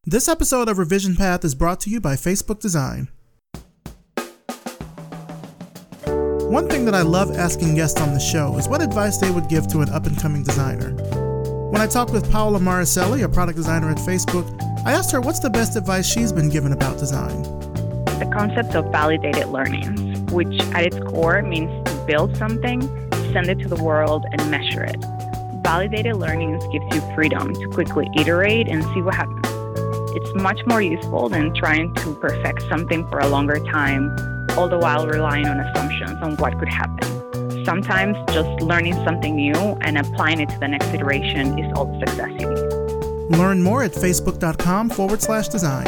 This episode of Revision Path is brought to you by Facebook Design. One thing that I love asking guests on the show is what advice they would give to an up-and-coming designer. When I talked with Paola Maricelli, a product designer at Facebook, I asked her what's the best advice she's been given about design. The concept of validated learnings, which at its core means to build something, send it to the world, and measure it. Validated learnings gives you freedom to quickly iterate and see what happens. It's much more useful than trying to perfect something for a longer time, all the while relying on assumptions on what could happen. Sometimes just learning something new and applying it to the next iteration is all the success you need. Learn more at facebook.com/design.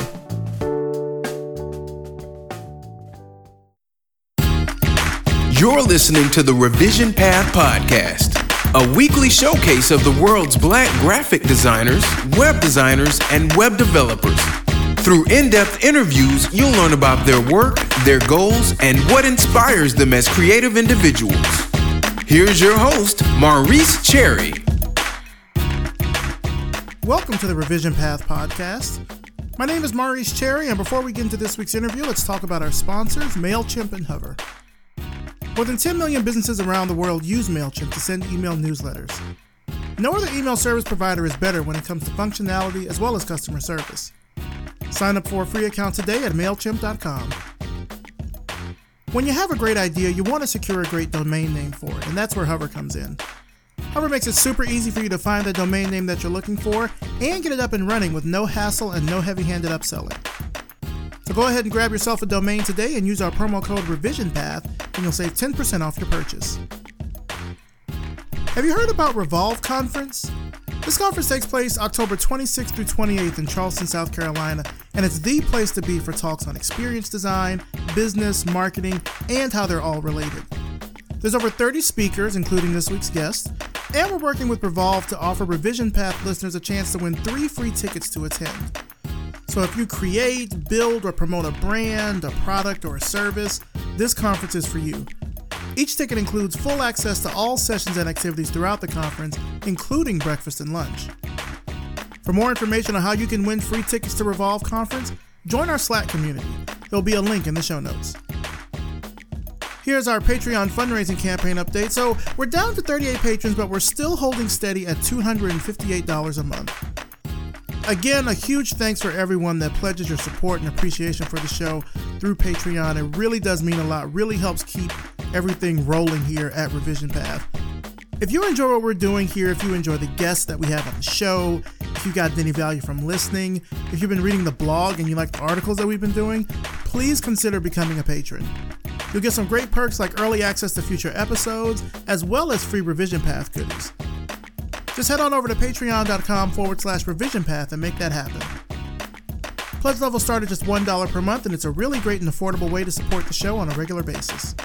You're listening to the Revision Path Podcast, a weekly showcase of the world's Black graphic designers, web designers, and web developers. Through in-depth interviews, you'll learn about their work, their goals, and what inspires them as creative individuals. Here's your host, Maurice Cherry. Welcome to the Revision Path Podcast. My name is Maurice Cherry, and before we get into this week's interview, let's talk about our sponsors, MailChimp and Hover. More than 10 million businesses around the world use MailChimp to send email newsletters. No other email service provider is better when it comes to functionality as well as customer service. Sign up for a free account today at MailChimp.com. When you have a great idea, you want to secure a great domain name for it, and that's where Hover comes in. Hover makes it super easy for you to find the domain name that you're looking for and get it up and running with no hassle and no heavy-handed upselling. So go ahead and grab yourself a domain today and use our promo code RevisionPath, and you'll save 10% off your purchase. Have you heard about Revolve Conference? This conference takes place October 26th through 28th in Charleston, South Carolina, and it's the place to be for talks on experience design, business, marketing, and how they're all related. There's over 30 speakers, including this week's guest, and we're working with Revolve to offer Revision Path listeners a chance to win 3 free tickets to attend. So if you create, build, or promote a brand, a product, or a service, this conference is for you. Each ticket includes full access to all sessions and activities throughout the conference, including breakfast and lunch. For more information on how you can win free tickets to Revolve Conference, join our Slack community. There'll be a link in the show notes. Here's our Patreon fundraising campaign update. So we're down to 38 patrons, but we're still holding steady at $258 a month. Again, a huge thanks for everyone that pledges your support and appreciation for the show through Patreon. It really does mean a lot, really helps keep everything rolling here at Revision Path. If you enjoy what we're doing here, if you enjoy the guests that we have on the show, if you got any value from listening, if you've been reading the blog and you like the articles that we've been doing, please consider becoming a patron. You'll get some great perks like early access to future episodes, as well as free Revision Path goodies. Just head on over to patreon.com/revisionpath and make that happen. Pledge levels start at just $1 per month, and it's a really great and affordable way to support the show on a regular basis.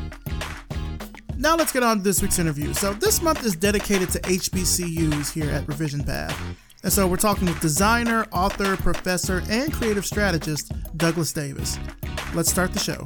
Now let's get on to this week's interview. So this month is dedicated to HBCUs here at Revision Path. And so we're talking with designer, author, professor, and creative strategist, Douglas Davis. Let's start the show.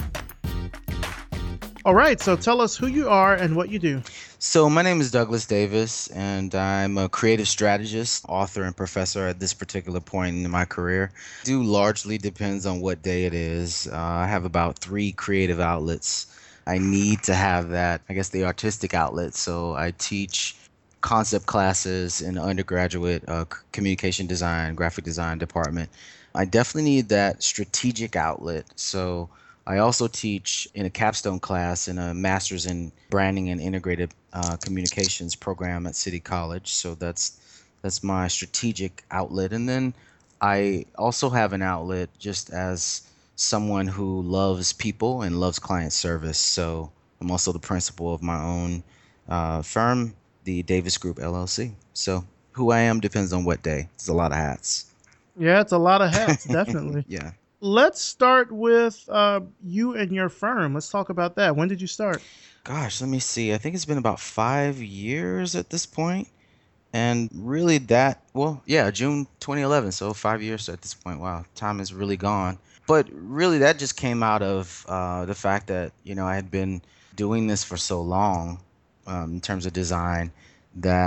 All right, so tell us who you are and what you do. So my name is Douglas Davis, and I'm a creative strategist, author, and professor at this particular point in my career. Largely depends on what day it is. I have about 3 creative outlets. I need to have that, the artistic outlet. So I teach concept classes in the undergraduate communication design, graphic design department. I definitely need that strategic outlet. So I also teach in a capstone class in a master's in branding and integrated communications program at City College. So that's my strategic outlet. And then I also have an outlet just as someone who loves people and loves client service. So I'm also the principal of my own firm, the Davis Group LLC. So who I am depends on what day. It's a lot of hats. Yeah, it's a lot of hats, definitely. Yeah. Let's start with you and your firm. Let's talk about that. When did you start? Gosh, let me see. I think it's been about 5 years at this point. And really June 2011. So 5 years at this point. Wow, time is really gone. But really that just came out of the fact that, I had been doing this for so long in terms of design that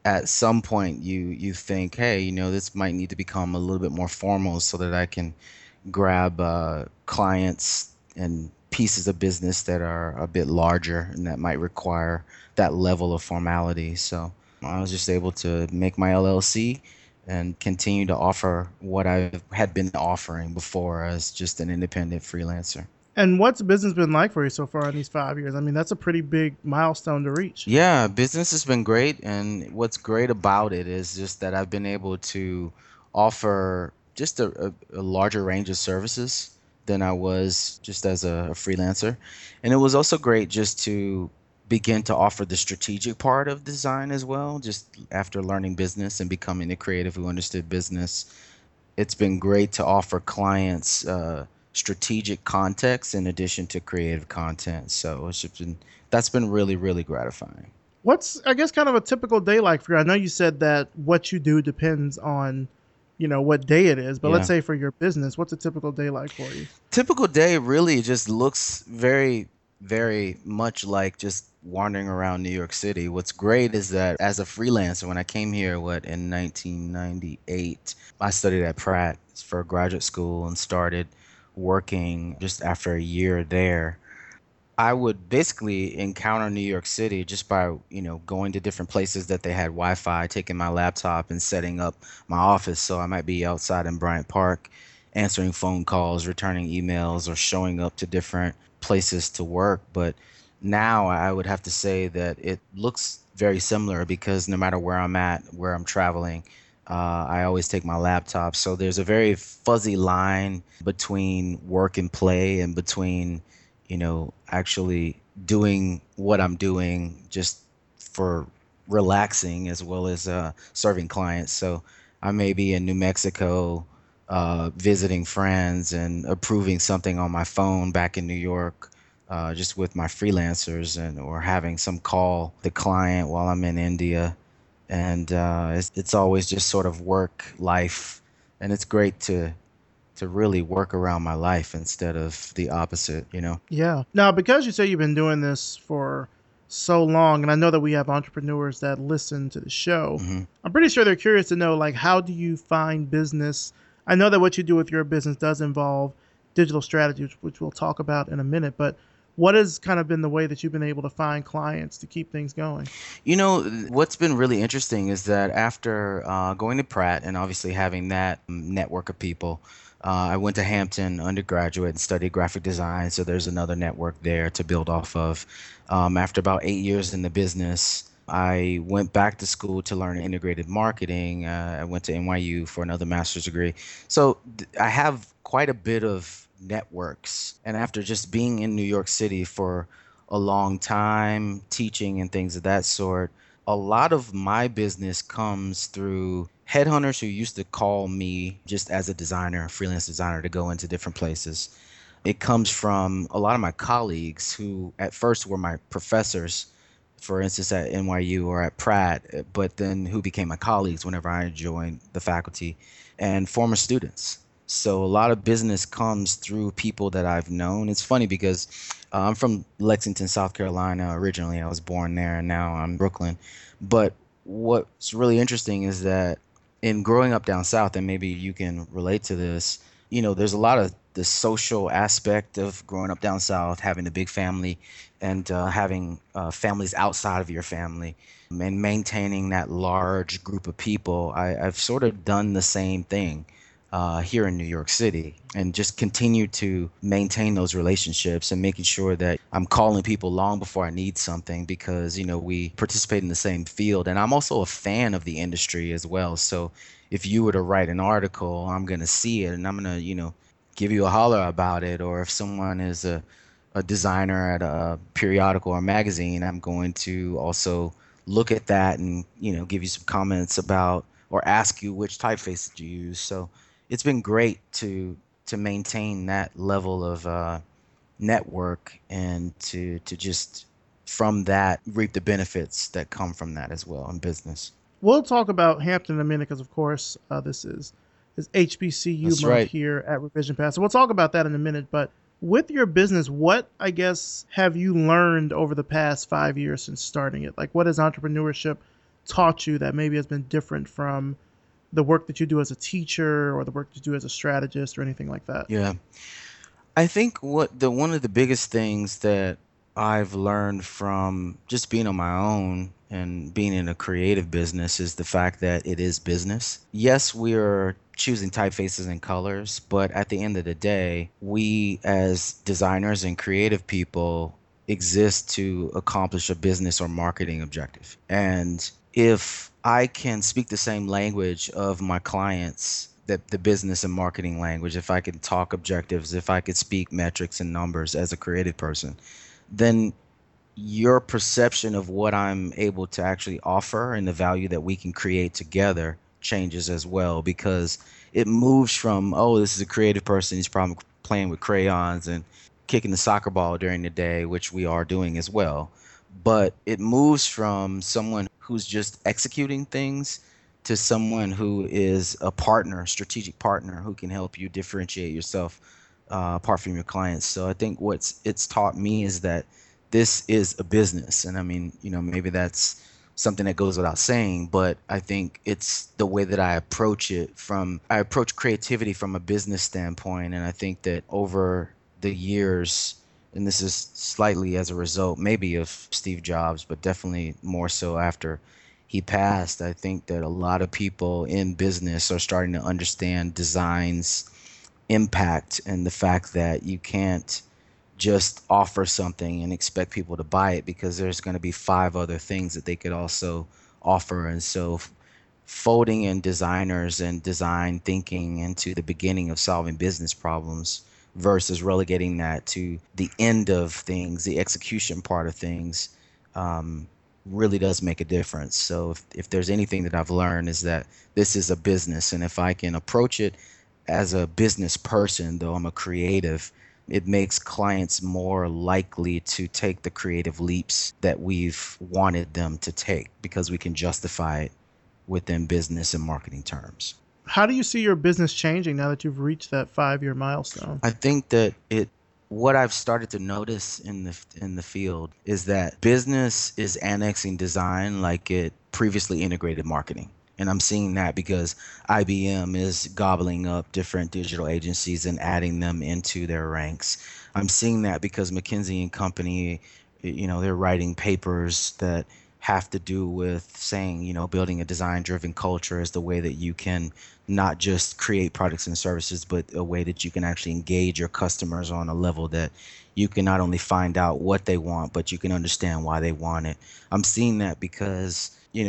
at some point you think, hey, this might need to become a little bit more formal so that I can grab clients and pieces of business that are a bit larger and that might require that level of formality. So I was just able to make my LLC and continue to offer what I had been offering before as just an independent freelancer. And what's business been like for you so far in these 5 years? I mean, that's a pretty big milestone to reach. Yeah, business has been great. And what's great about it is just that I've been able to offer just a larger range of services than I was just as a freelancer. And it was also great just to begin to offer the strategic part of design as well, just after learning business and becoming a creative who understood business. It's been great to offer clients strategic context in addition to creative content. So that's been really, really gratifying. What's, I guess, kind of a typical day like for you? I know you said that what you do depends on, what day it is, but let's say for your business, what's a typical day like for you? Typical day really just looks very, very much like just wandering around New York City. What's great is that as a freelancer, when I came here, in 1998, I studied at Pratt for graduate school and started working just after a year there. I would basically encounter New York City just by, going to different places that they had Wi-Fi, taking my laptop and setting up my office. So I might be outside in Bryant Park, answering phone calls, returning emails, or showing up to different places to work. But now I would have to say that it looks very similar because no matter where I'm at, where I'm traveling, I always take my laptop. So there's a very fuzzy line between work and play and between actually doing what I'm doing just for relaxing as well as serving clients. So I may be in New Mexico visiting friends and approving something on my phone back in New York just with my freelancers or having some call the client while I'm in India. And it's always just sort of work life. And it's great to really work around my life instead of the opposite. Yeah. Now, because you say you've been doing this for so long, and I know that we have entrepreneurs that listen to the show, I'm pretty sure they're curious to know, like, how do you find business? I know that what you do with your business does involve digital strategy, which we'll talk about in a minute, but what has kind of been the way that you've been able to find clients to keep things going? What's been really interesting is that after going to Pratt and obviously having that network of people, I went to Hampton undergraduate and studied graphic design. So there's another network there to build off of. After about 8 years in the business, I went back to school to learn integrated marketing. I went to NYU for another master's degree. So I have quite a bit of networks. And after just being in New York City for a long time, teaching and things of that sort, a lot of my business comes through headhunters who used to call me just as a designer, freelance designer, to go into different places. It comes from a lot of my colleagues who at first were my professors, for instance, at NYU or at Pratt, but then who became my colleagues whenever I joined the faculty, and former students. So a lot of business comes through people that I've known. It's funny because I'm from Lexington, South Carolina originally. I was born there and now I'm in Brooklyn. But what's really interesting is that in growing up down south, and maybe you can relate to this, there's a lot of the social aspect of growing up down south, having a big family and having families outside of your family and maintaining that large group of people. I've sort of done the same thing here in New York City and just continue to maintain those relationships and making sure that I'm calling people long before I need something because, we participate in the same field. And I'm also a fan of the industry as well. So if you were to write an article, I'm going to see it and I'm going to, give you a holler about it. Or if someone is a designer at a periodical or magazine, I'm going to also look at that and, give you some comments about or ask you which typeface did you use. So it's been great to maintain that level of network and to just from that reap the benefits that come from that as well in business. We'll talk about Hampton in a minute because, of course, this is HBCU month right here at Revision Path. So we'll talk about that in a minute. But with your business, what, I guess, have you learned over the past 5 years since starting it? Like, what has entrepreneurship taught you that maybe has been different from the work that you do as a teacher or the work you do as a strategist or anything like that? Yeah. I think one of the biggest things that I've learned from just being on my own and being in a creative business is the fact that it is business. Yes, we are choosing typefaces and colors, but at the end of the day, we as designers and creative people exist to accomplish a business or marketing objective. And if I can speak the same language of my clients, that the business and marketing language, if I can talk objectives, if I could speak metrics and numbers as a creative person, then your perception of what I'm able to actually offer and the value that we can create together changes as well, because it moves from, oh, this is a creative person, he's probably playing with crayons and kicking the soccer ball during the day, which we are doing as well. But it moves from someone who's just executing things to someone who is a partner, strategic partner, who can help you differentiate yourself apart from your clients. So I think it's taught me is that this is a business. And I mean, maybe that's something that goes without saying, but I think it's the way that I approach I approach creativity from a business standpoint. And I think that over the years, and this is slightly as a result maybe of Steve Jobs, but definitely more so after he passed, I think that a lot of people in business are starting to understand design's impact and the fact that you can't just offer something and expect people to buy it, because there's going to be 5 other things that they could also offer. And so folding in designers and design thinking into the beginning of solving business problems versus relegating that to the end of things, the execution part of things, really does make a difference. So if there's anything that I've learned is that this is a business, and if I can approach it as a business person, though I'm a creative, it makes clients more likely to take the creative leaps that we've wanted them to take, because we can justify it within business and marketing terms. How do you see your business changing now that you've reached that 5-year milestone? I think that what I've started to notice in the field is that business is annexing design like it previously integrated marketing. And I'm seeing that because IBM is gobbling up different digital agencies and adding them into their ranks. I'm seeing that because McKinsey and Company, they're writing papers that have to do with saying, building a design-driven culture is the way that you can not just create products and services, but a way that you can actually engage your customers on a level that you can not only find out what they want, but you can understand why they want it. I'm seeing that because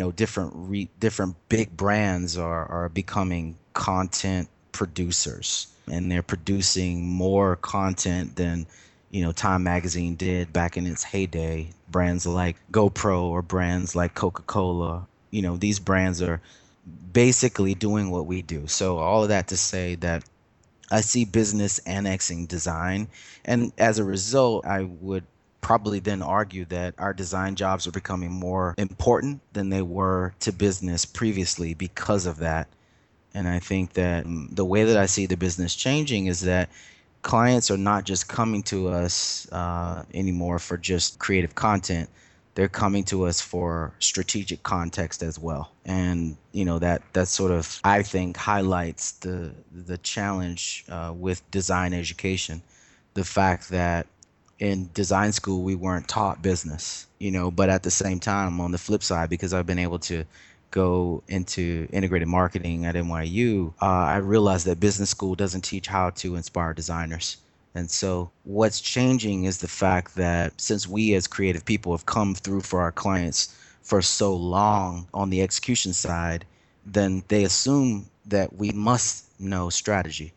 different big brands are becoming content producers, and they're producing more content than Time Magazine did back in its heyday. Brands like GoPro or brands like Coca-Cola, these brands are basically doing what we do. So all of that to say that I see business annexing design, and as a result, I would probably then argue that our design jobs are becoming more important than they were to business previously because of that. And I think that the way that I see the business changing is that clients are not just coming to us anymore for just creative content. They're coming to us for strategic context as well. And that sort of, I think, highlights the challenge with design education. The fact that in design school we weren't taught business, but at the same time, on the flip side, because I've been able to go into integrated marketing at NYU, I realized that business school doesn't teach how to inspire designers. And so what's changing is the fact that since we as creative people have come through for our clients for so long on the execution side, then they assume that we must know strategy.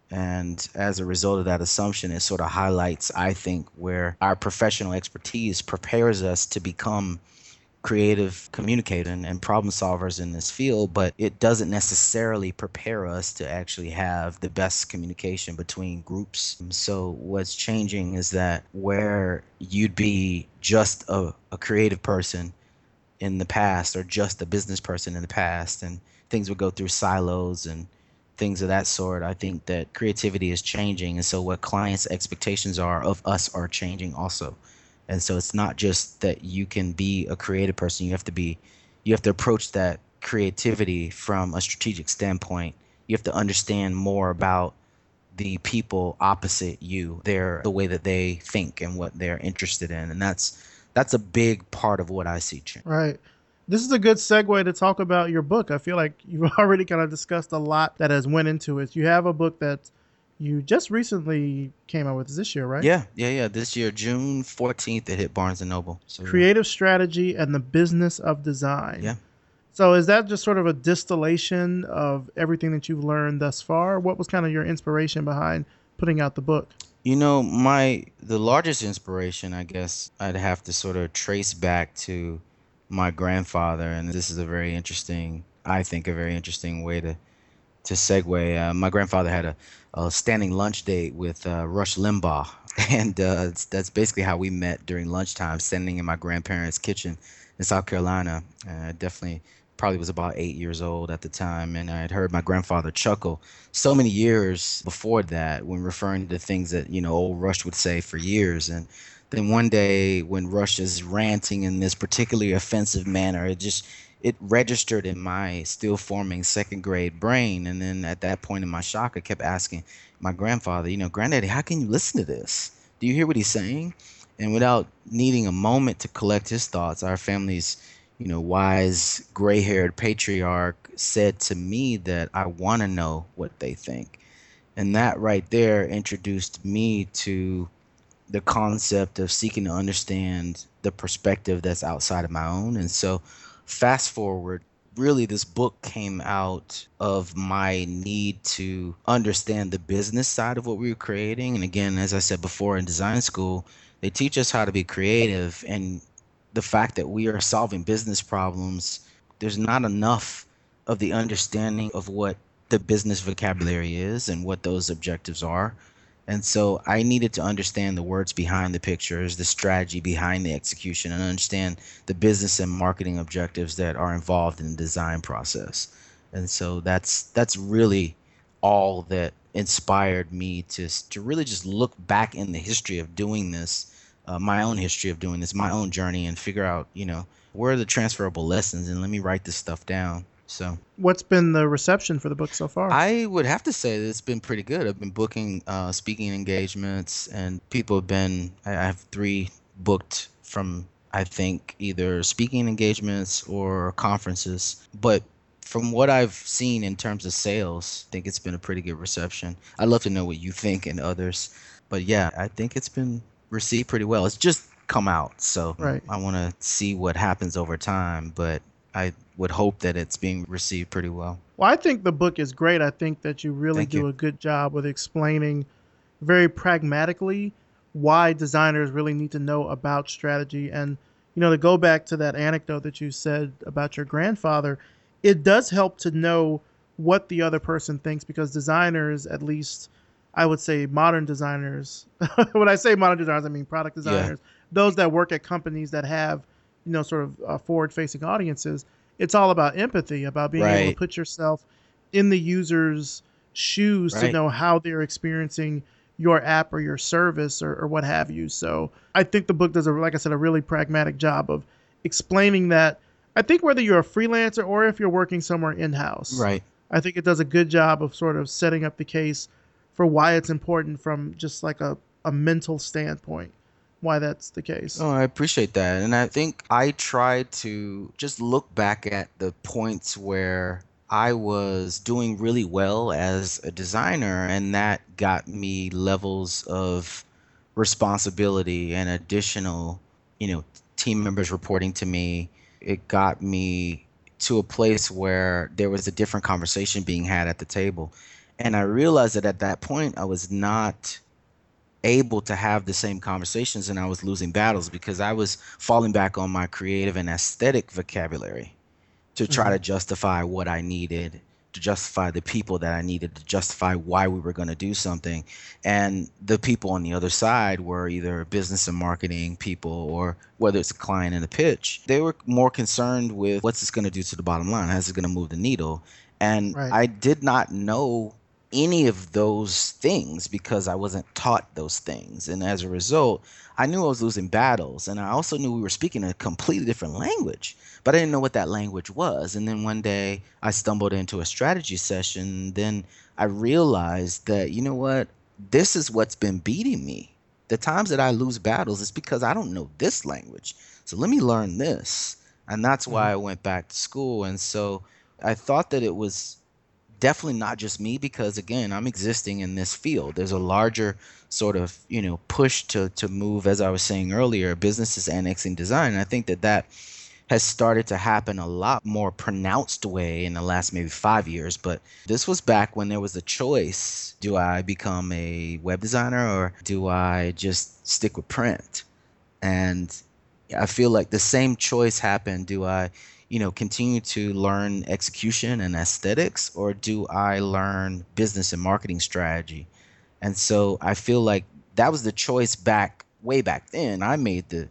And as a result of that assumption, it sort of highlights, I think, where our professional expertise prepares us to become creative communicators and problem solvers in this field, but it doesn't necessarily prepare us to actually have the best communication between groups. So what's changing is that where you'd be just a creative person in the past, or just a business person in the past, and things would go through silos and things of that sort, I think that creativity is changing. And so what clients' expectations are of us are changing also. And so it's not just that you can be a creative person, you have to be you have to approach that creativity from a strategic standpoint. You have to understand more about the people opposite you, the way that they think and what they're interested in. And that's a big part of what I see change. Right. This is a good segue to talk about your book. I feel like you've already kind of discussed a lot that has went into it. You have a book that you just recently came out with this year, right? Yeah. This year, June 14th, it hit Barnes & Noble. So, Creative Strategy and the Business of Design. Yeah. So is that just sort of a distillation of everything that you've learned thus far? What was kind of your inspiration behind putting out the book? You know, the largest inspiration, I guess, I'd have to sort of trace back to my grandfather, and this is a very interesting way to segue. My grandfather had a standing lunch date with Rush Limbaugh, and that's basically how we met during lunchtime, standing in my grandparents' kitchen in South Carolina. Definitely probably was about 8 years old at the time, and I had heard my grandfather chuckle so many years before that when referring to things that, old Rush would say for years. And then one day when Rush is ranting in this particularly offensive manner, it registered in my still forming second grade brain. And then at that point in my shock, I kept asking my grandfather, Granddaddy, how can you listen to this? Do you hear what he's saying? And without needing a moment to collect his thoughts, our family's, wise gray-haired patriarch said to me that I want to know what they think. And that right there introduced me to the concept of seeking to understand the perspective that's outside of my own. And so fast forward, really this book came out of my need to understand the business side of what we were creating. And again, as I said before, in design school, they teach us how to be creative, and the fact that we are solving business problems, there's not enough of the understanding of what the business vocabulary is and what those objectives are. And so I needed to understand the words behind the pictures, the strategy behind the execution, and understand the business and marketing objectives that are involved in the design process. And so that's really all that inspired me to really just look back in the history of doing this, my own history of doing this, my own journey, and figure out, where are the transferable lessons, and let me write this stuff down. So what's been the reception for the book so far? I would have to say that it's been pretty good. I've been booking speaking engagements, and people have been, I have 3 booked from, I think, either speaking engagements or conferences. But from what I've seen in terms of sales, I think it's been a pretty good reception. I'd love to know what you think and others. But yeah, I think it's been received pretty well. It's just come out, so right. I want to see what happens over time, but I would hope that it's being received pretty well. Well, I think the book is great. I think that you really do a good job with explaining very pragmatically why designers really need to know about strategy. And, to go back to that anecdote that you said about your grandfather, it does help to know what the other person thinks, because designers, at least I would say modern designers, when I say modern designers, I mean product designers, those that work at companies that have, sort of forward-facing audiences, it's all about empathy, about being able to put yourself in the user's shoes to know how they're experiencing your app or your service or what have you. So I think the book does, like I said, a really pragmatic job of explaining that. I think whether you're a freelancer or if you're working somewhere in-house, I think it does a good job of sort of setting up the case for why it's important from just like a mental standpoint, why that's the case. Oh, I appreciate that. And I think I try to just look back at the points where I was doing really well as a designer, and that got me levels of responsibility and additional, team members reporting to me. It got me to a place where there was a different conversation being had at the table. And I realized that at that point, I was not able to have the same conversations, and I was losing battles because I was falling back on my creative and aesthetic vocabulary to try to justify what I needed, to justify the people that I needed, to justify why we were going to do something. And the people on the other side were either business and marketing people, or whether it's a client in a pitch, they were more concerned with what's this going to do to the bottom line? How's it going to move the needle? And I did not know any of those things because I wasn't taught those things. And as a result, I knew I was losing battles. And I also knew we were speaking a completely different language, but I didn't know what that language was. And then one day I stumbled into a strategy session. Then I realized that, you know what? This is what's been beating me. The times that I lose battles is because I don't know this language. So let me learn this. And that's why I went back to school. And so I thought that it was definitely not just me because, again, I'm existing in this field. There's a larger sort of, push to move, as I was saying earlier, businesses annexing design. And I think that has started to happen a lot more pronounced way in the last maybe 5 years. But this was back when there was a choice. Do I become a web designer or do I just stick with print? And I feel like the same choice happened. Do I, continue to learn execution and aesthetics, or do I learn business and marketing strategy? And so I feel like that was the choice way back then. I made the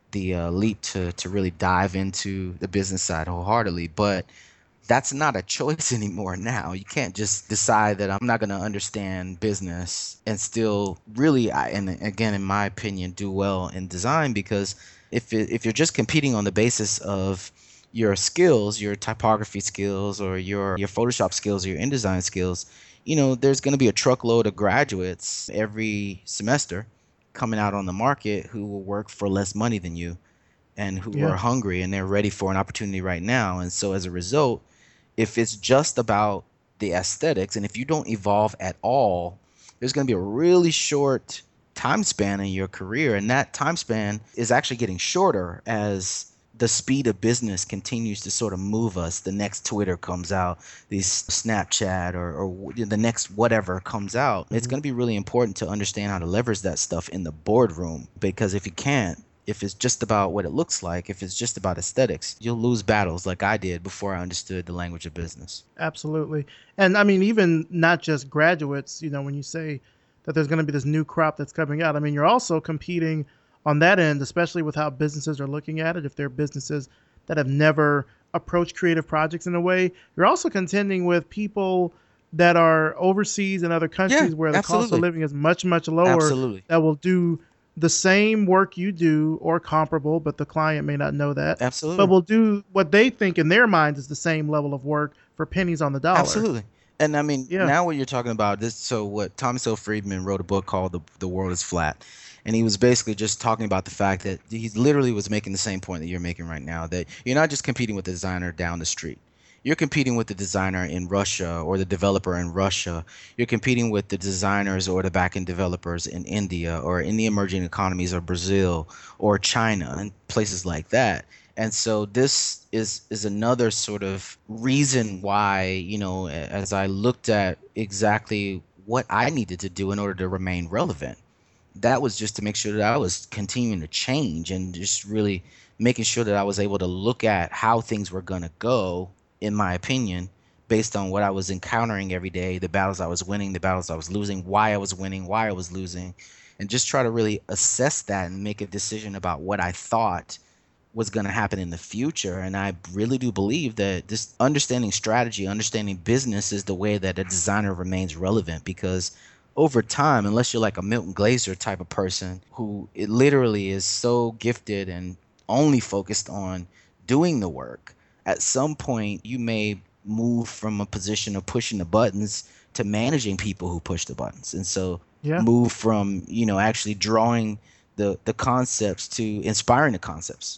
leap to really dive into the business side wholeheartedly, but that's not a choice anymore now. You can't just decide that I'm not going to understand business and still really, and again, in my opinion, do well in design, because if you're just competing on the basis of your skills, your typography skills, or your Photoshop skills, or your InDesign skills, there's going to be a truckload of graduates every semester coming out on the market who will work for less money than you and who are hungry and they're ready for an opportunity right now. And so as a result, if it's just about the aesthetics and if you don't evolve at all, there's going to be a really short time span in your career. And that time span is actually getting shorter as the speed of business continues to sort of move us. The next Twitter comes out, these Snapchat or the next whatever comes out. It's going to be really important to understand how to leverage that stuff in the boardroom, because if you can't, if it's just about what it looks like, if it's just about aesthetics, you'll lose battles like I did before I understood the language of business. Absolutely. And I mean, even not just graduates, when you say that there's going to be this new crop that's coming out, I mean, you're also competing on that end, especially with how businesses are looking at it. If they're businesses that have never approached creative projects in a way, you're also contending with people that are overseas in other countries where the cost of living is much, much lower, that will do the same work you do or comparable, but the client may not know that. But will do what they think in their minds is the same level of work for pennies on the dollar. Absolutely. And I mean, now what you're talking about, what Thomas L. Friedman wrote a book called The World is Flat. And he was basically just talking about the fact that he literally was making the same point that you're making right now, that you're not just competing with the designer down the street. You're competing with the designer in Russia or the developer in Russia. You're competing with the designers or the back-end developers in India or in the emerging economies of Brazil or China and places like that. And so this is another sort of reason why, as I looked at exactly what I needed to do in order to remain relevant, that was just to make sure that I was continuing to change and just really making sure that I was able to look at how things were going to go, in my opinion, based on what I was encountering every day, the battles I was winning, the battles I was losing, why I was winning, why I was losing, and just try to really assess that and make a decision about what I thought was going to happen in the future. And I really do believe that this understanding strategy, understanding business is the way that a designer remains relevant, because over time, unless you're like a Milton Glaser type of person who it literally is so gifted and only focused on doing the work, at some point you may move from a position of pushing the buttons to managing people who push the buttons. And so move from, actually drawing the concepts to inspiring the concepts.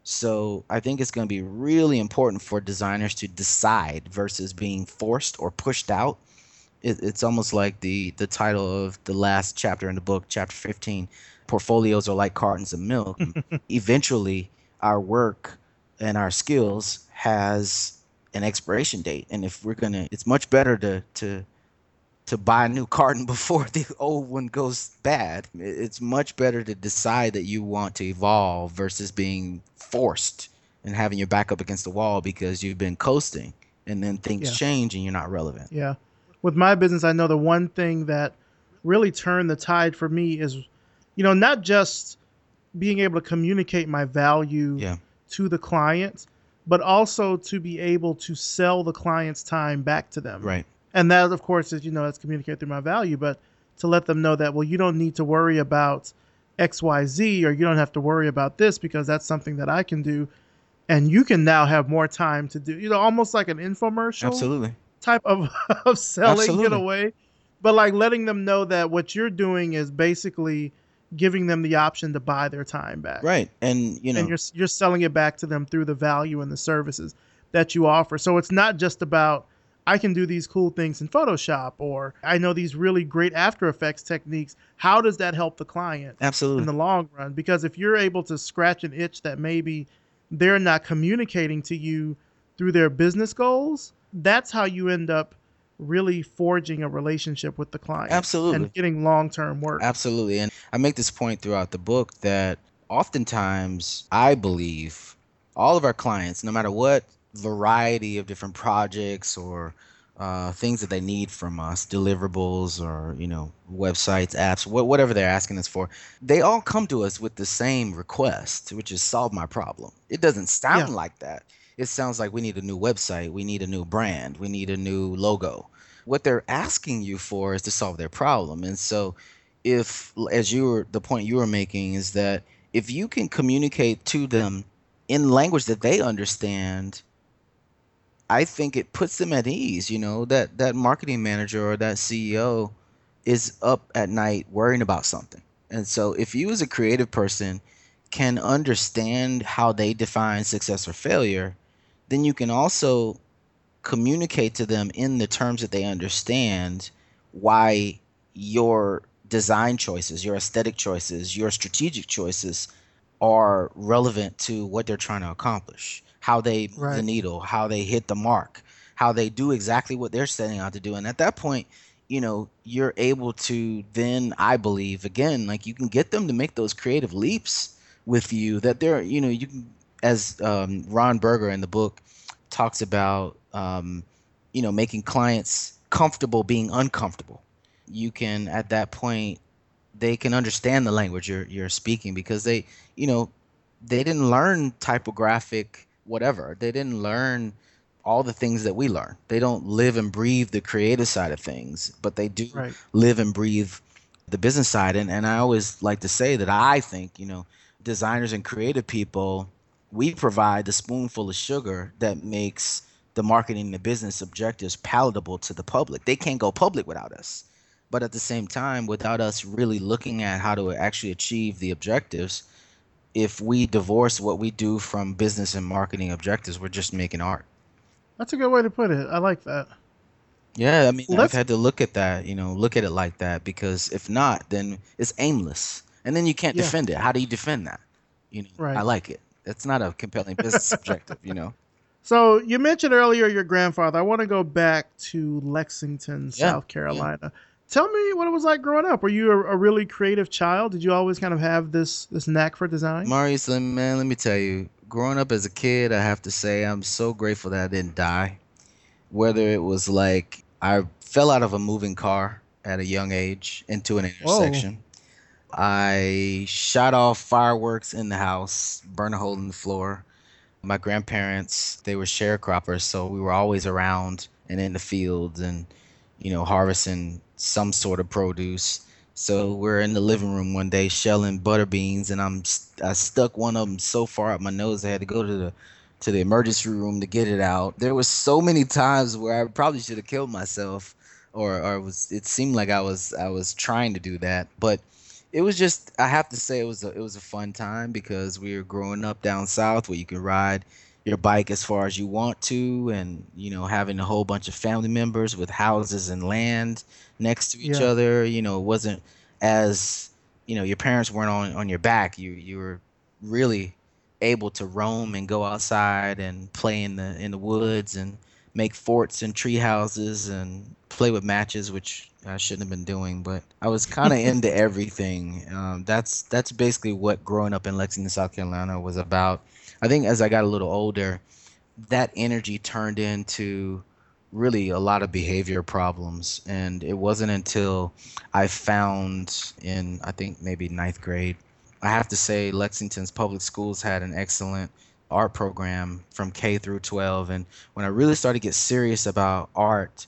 So I think it's going to be really important for designers to decide versus being forced or pushed out. It's almost like the title of the last chapter in the book, chapter 15, portfolios are like cartons of milk. Eventually, our work and our skills has an expiration date. And if we're going to, it's much better to buy a new carton before the old one goes bad. It's much better to decide that you want to evolve versus being forced and having your back up against the wall because you've been coasting and then things change and you're not relevant. Yeah. With my business, I know the one thing that really turned the tide for me is, not just being able to communicate my value to the client, but also to be able to sell the client's time back to them. Right. And that, of course, is, it's communicated through my value, but to let them know that, well, you don't need to worry about XYZ, or you don't have to worry about this because that's something that I can do. And you can now have more time to do, almost like an infomercial Absolutely. type of, of selling Absolutely. in a way. But like letting them know that what you're doing is basically giving them the option to buy their time back. Right. And, And you're selling it back to them through the value and the services that you offer. So it's not just about, I can do these cool things in Photoshop, or I know these really great After Effects techniques. How does that help the client Absolutely. in the long run? Because if you're able to scratch an itch that maybe they're not communicating to you through their business goals, that's how you end up really forging a relationship with the client. Absolutely. And getting long-term work. Absolutely. And I make this point throughout the book that oftentimes I believe all of our clients, no matter what variety of different projects or things that they need from us, deliverables or, websites, apps, whatever they're asking us for, they all come to us with the same request, which is solve my problem. It doesn't sound like that. It sounds like we need a new website, we need a new brand, we need a new logo. What they're asking you for is to solve their problem. And so if, the point you were making is that if you can communicate to them in language that they understand, I think it puts them at ease, that marketing manager or that CEO is up at night worrying about something. And so if you as a creative person can understand how they define success or failure, then you can also communicate to them in the terms that they understand why your design choices, your aesthetic choices, your strategic choices are relevant to what they're trying to accomplish, how they move the needle, how they hit the mark, how they do exactly what they're setting out to do. And at that point, you're able to then, I believe, again, like you can get them to make those creative leaps with you that they're, you can, as Ron Berger in the book talks about, making clients comfortable being uncomfortable. You can, at that point, they can understand the language you're speaking because they didn't learn typographic whatever. They didn't learn all the things that we learn. They don't live and breathe the creative side of things, but they do live and breathe the business side. And I always like to say that I think, designers and creative people, we provide the spoonful of sugar that makes the marketing and the business objectives palatable to the public. They can't go public without us. But at the same time, without us really looking at how to actually achieve the objectives, if we divorce what we do from business and marketing objectives, we're just making art. That's a good way to put it. I like that. Yeah, I mean, I've had to look at that, look at it like that, because if not, then it's aimless. And then you can't defend it. How do you defend that? I like it. It's not a compelling business objective, So you mentioned earlier your grandfather. I want to go back to Lexington, South Carolina. Yeah. Tell me what it was like growing up. Were you a really creative child? Did you always kind of have this knack for design? Maurice, man, let me tell you, growing up as a kid, I have to say I'm so grateful that I didn't die. Whether it was like I fell out of a moving car at a young age into an intersection. Whoa. I shot off fireworks in the house, burned a hole in the floor. My grandparents, they were sharecroppers, so we were always around and in the fields and, harvesting some sort of produce. So we're in the living room one day shelling butter beans, and I stuck one of them so far up my nose I had to go to the emergency room to get it out. There was so many times where I probably should have killed myself, or it seemed like I was trying to do that. But it was just, I have to say it was a fun time because we were growing up down south where you could ride your bike as far as you want to, and having a whole bunch of family members with houses and land next to each other. It wasn't as your parents weren't on your back. You were really able to roam and go outside and play in the woods and make forts and tree houses and play with matches, which I shouldn't have been doing, but I was kind of into everything. That's basically what growing up in Lexington, South Carolina was about. I think as I got a little older, that energy turned into really a lot of behavior problems. And it wasn't until I found in, I think maybe 9th grade, I have to say Lexington's public schools had an excellent art program from K through 12. And when I really started to get serious about art,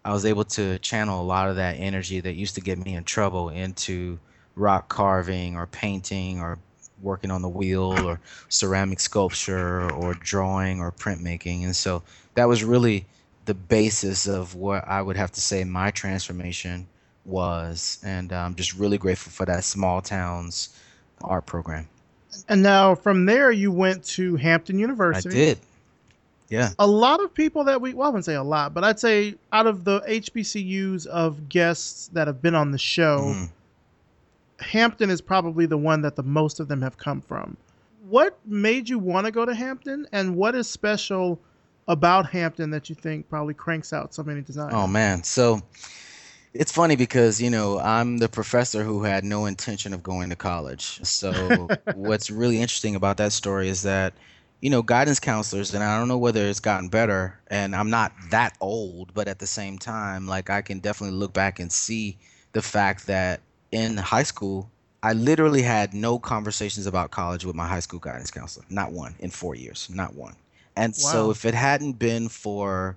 I was able to channel a lot of that energy that used to get me in trouble into rock carving or painting or working on the wheel or ceramic sculpture or drawing or printmaking. And so that was really the basis of what I would have to say my transformation was. And I'm just really grateful for that small town's art program. And now from there, you went to Hampton I University. did. Yeah. A lot of people that well, I wouldn't say a lot, but I'd say out of the HBCUs of guests that have been on the show, hmm Hampton is probably the one that the most of them have come from. What made you want to go to Hampton, and what is special about Hampton that you think probably cranks out so many Oh, designers? man. So it's funny because, I'm the professor who had no intention of going to college. So what's really interesting about that story is that, guidance counselors, and I don't know whether it's gotten better, and I'm not that old, but at the same time, like I can definitely look back and see the fact that in high school, I literally had no conversations about college with my high school guidance counselor. Not one in 4 years, not one. And so Wow. if it hadn't been for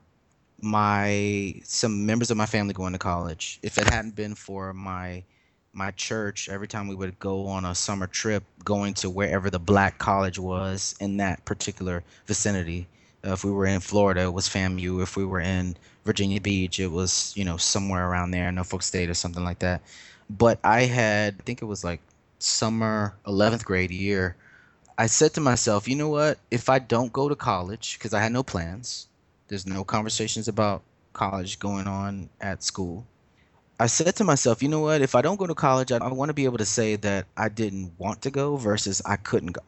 my some members of my family going to college, if it hadn't been for my church, every time we would go on a summer trip, going to wherever the black college was in that particular vicinity. If we were in Florida, it was FAMU. If we were in Virginia Beach, it was, somewhere around there, Norfolk State or something like that. But I think it was like summer 11th grade year, I said to myself, you know what? If I don't go to college, because I had no plans, there's no conversations about college going on at school. I said to myself, you know what? If I don't go to college, I want to be able to say that I didn't want to go versus I couldn't go.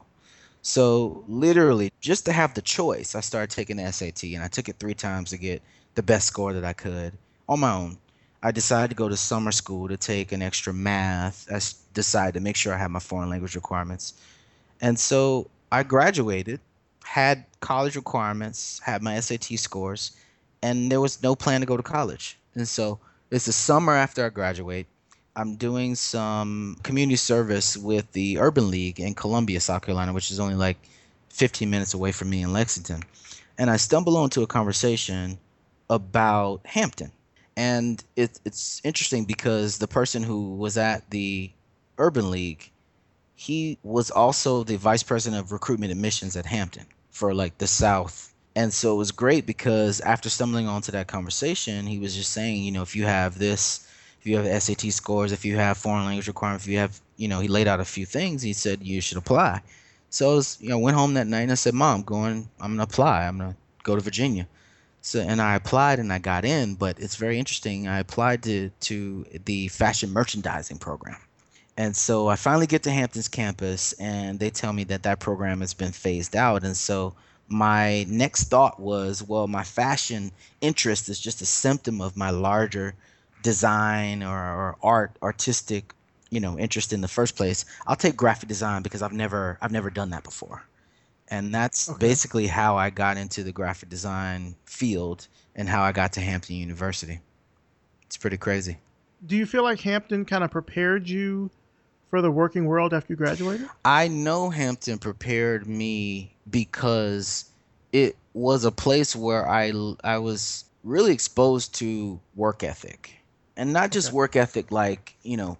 So literally, just to have the choice, I started taking the SAT, and I took it 3 times to get the best score that I could on my own. I decided to go to summer school to take an extra math. Decided to make sure I had my foreign language requirements. And so I graduated, had college requirements, had my SAT scores, and there was no plan to go to college. And so it's the summer after I graduate. I'm doing some community service with the Urban League in Columbia, South Carolina, which is only like 15 minutes away from me in Lexington. And I stumble onto a conversation about Hampton. And it's interesting because the person who was at the Urban League, he was also the vice president of recruitment admissions at Hampton for like the South. And so it was great because after stumbling onto that conversation, he was just saying, if you have this, if you have SAT scores, if you have foreign language requirements, if you have, he laid out a few things. He said you should apply. So I was, went home that night and I said, Mom, I'm going to apply. I'm going to go to Virginia. So, and I applied and I got in, but it's very interesting. I applied to the fashion merchandising program. And so I finally get to Hampton's campus, and they tell me that that program has been phased out. And so my next thought was, well, my fashion interest is just a symptom of my larger design or artistic, interest in the first place. I'll take graphic design because I've never done that before. And that's Okay. basically how I got into the graphic design field and how I got to Hampton University. It's pretty crazy. Do you feel like Hampton kind of prepared you for the working world after you graduated? I know Hampton prepared me because it was a place where I was really exposed to work ethic. And not just Okay. work ethic like,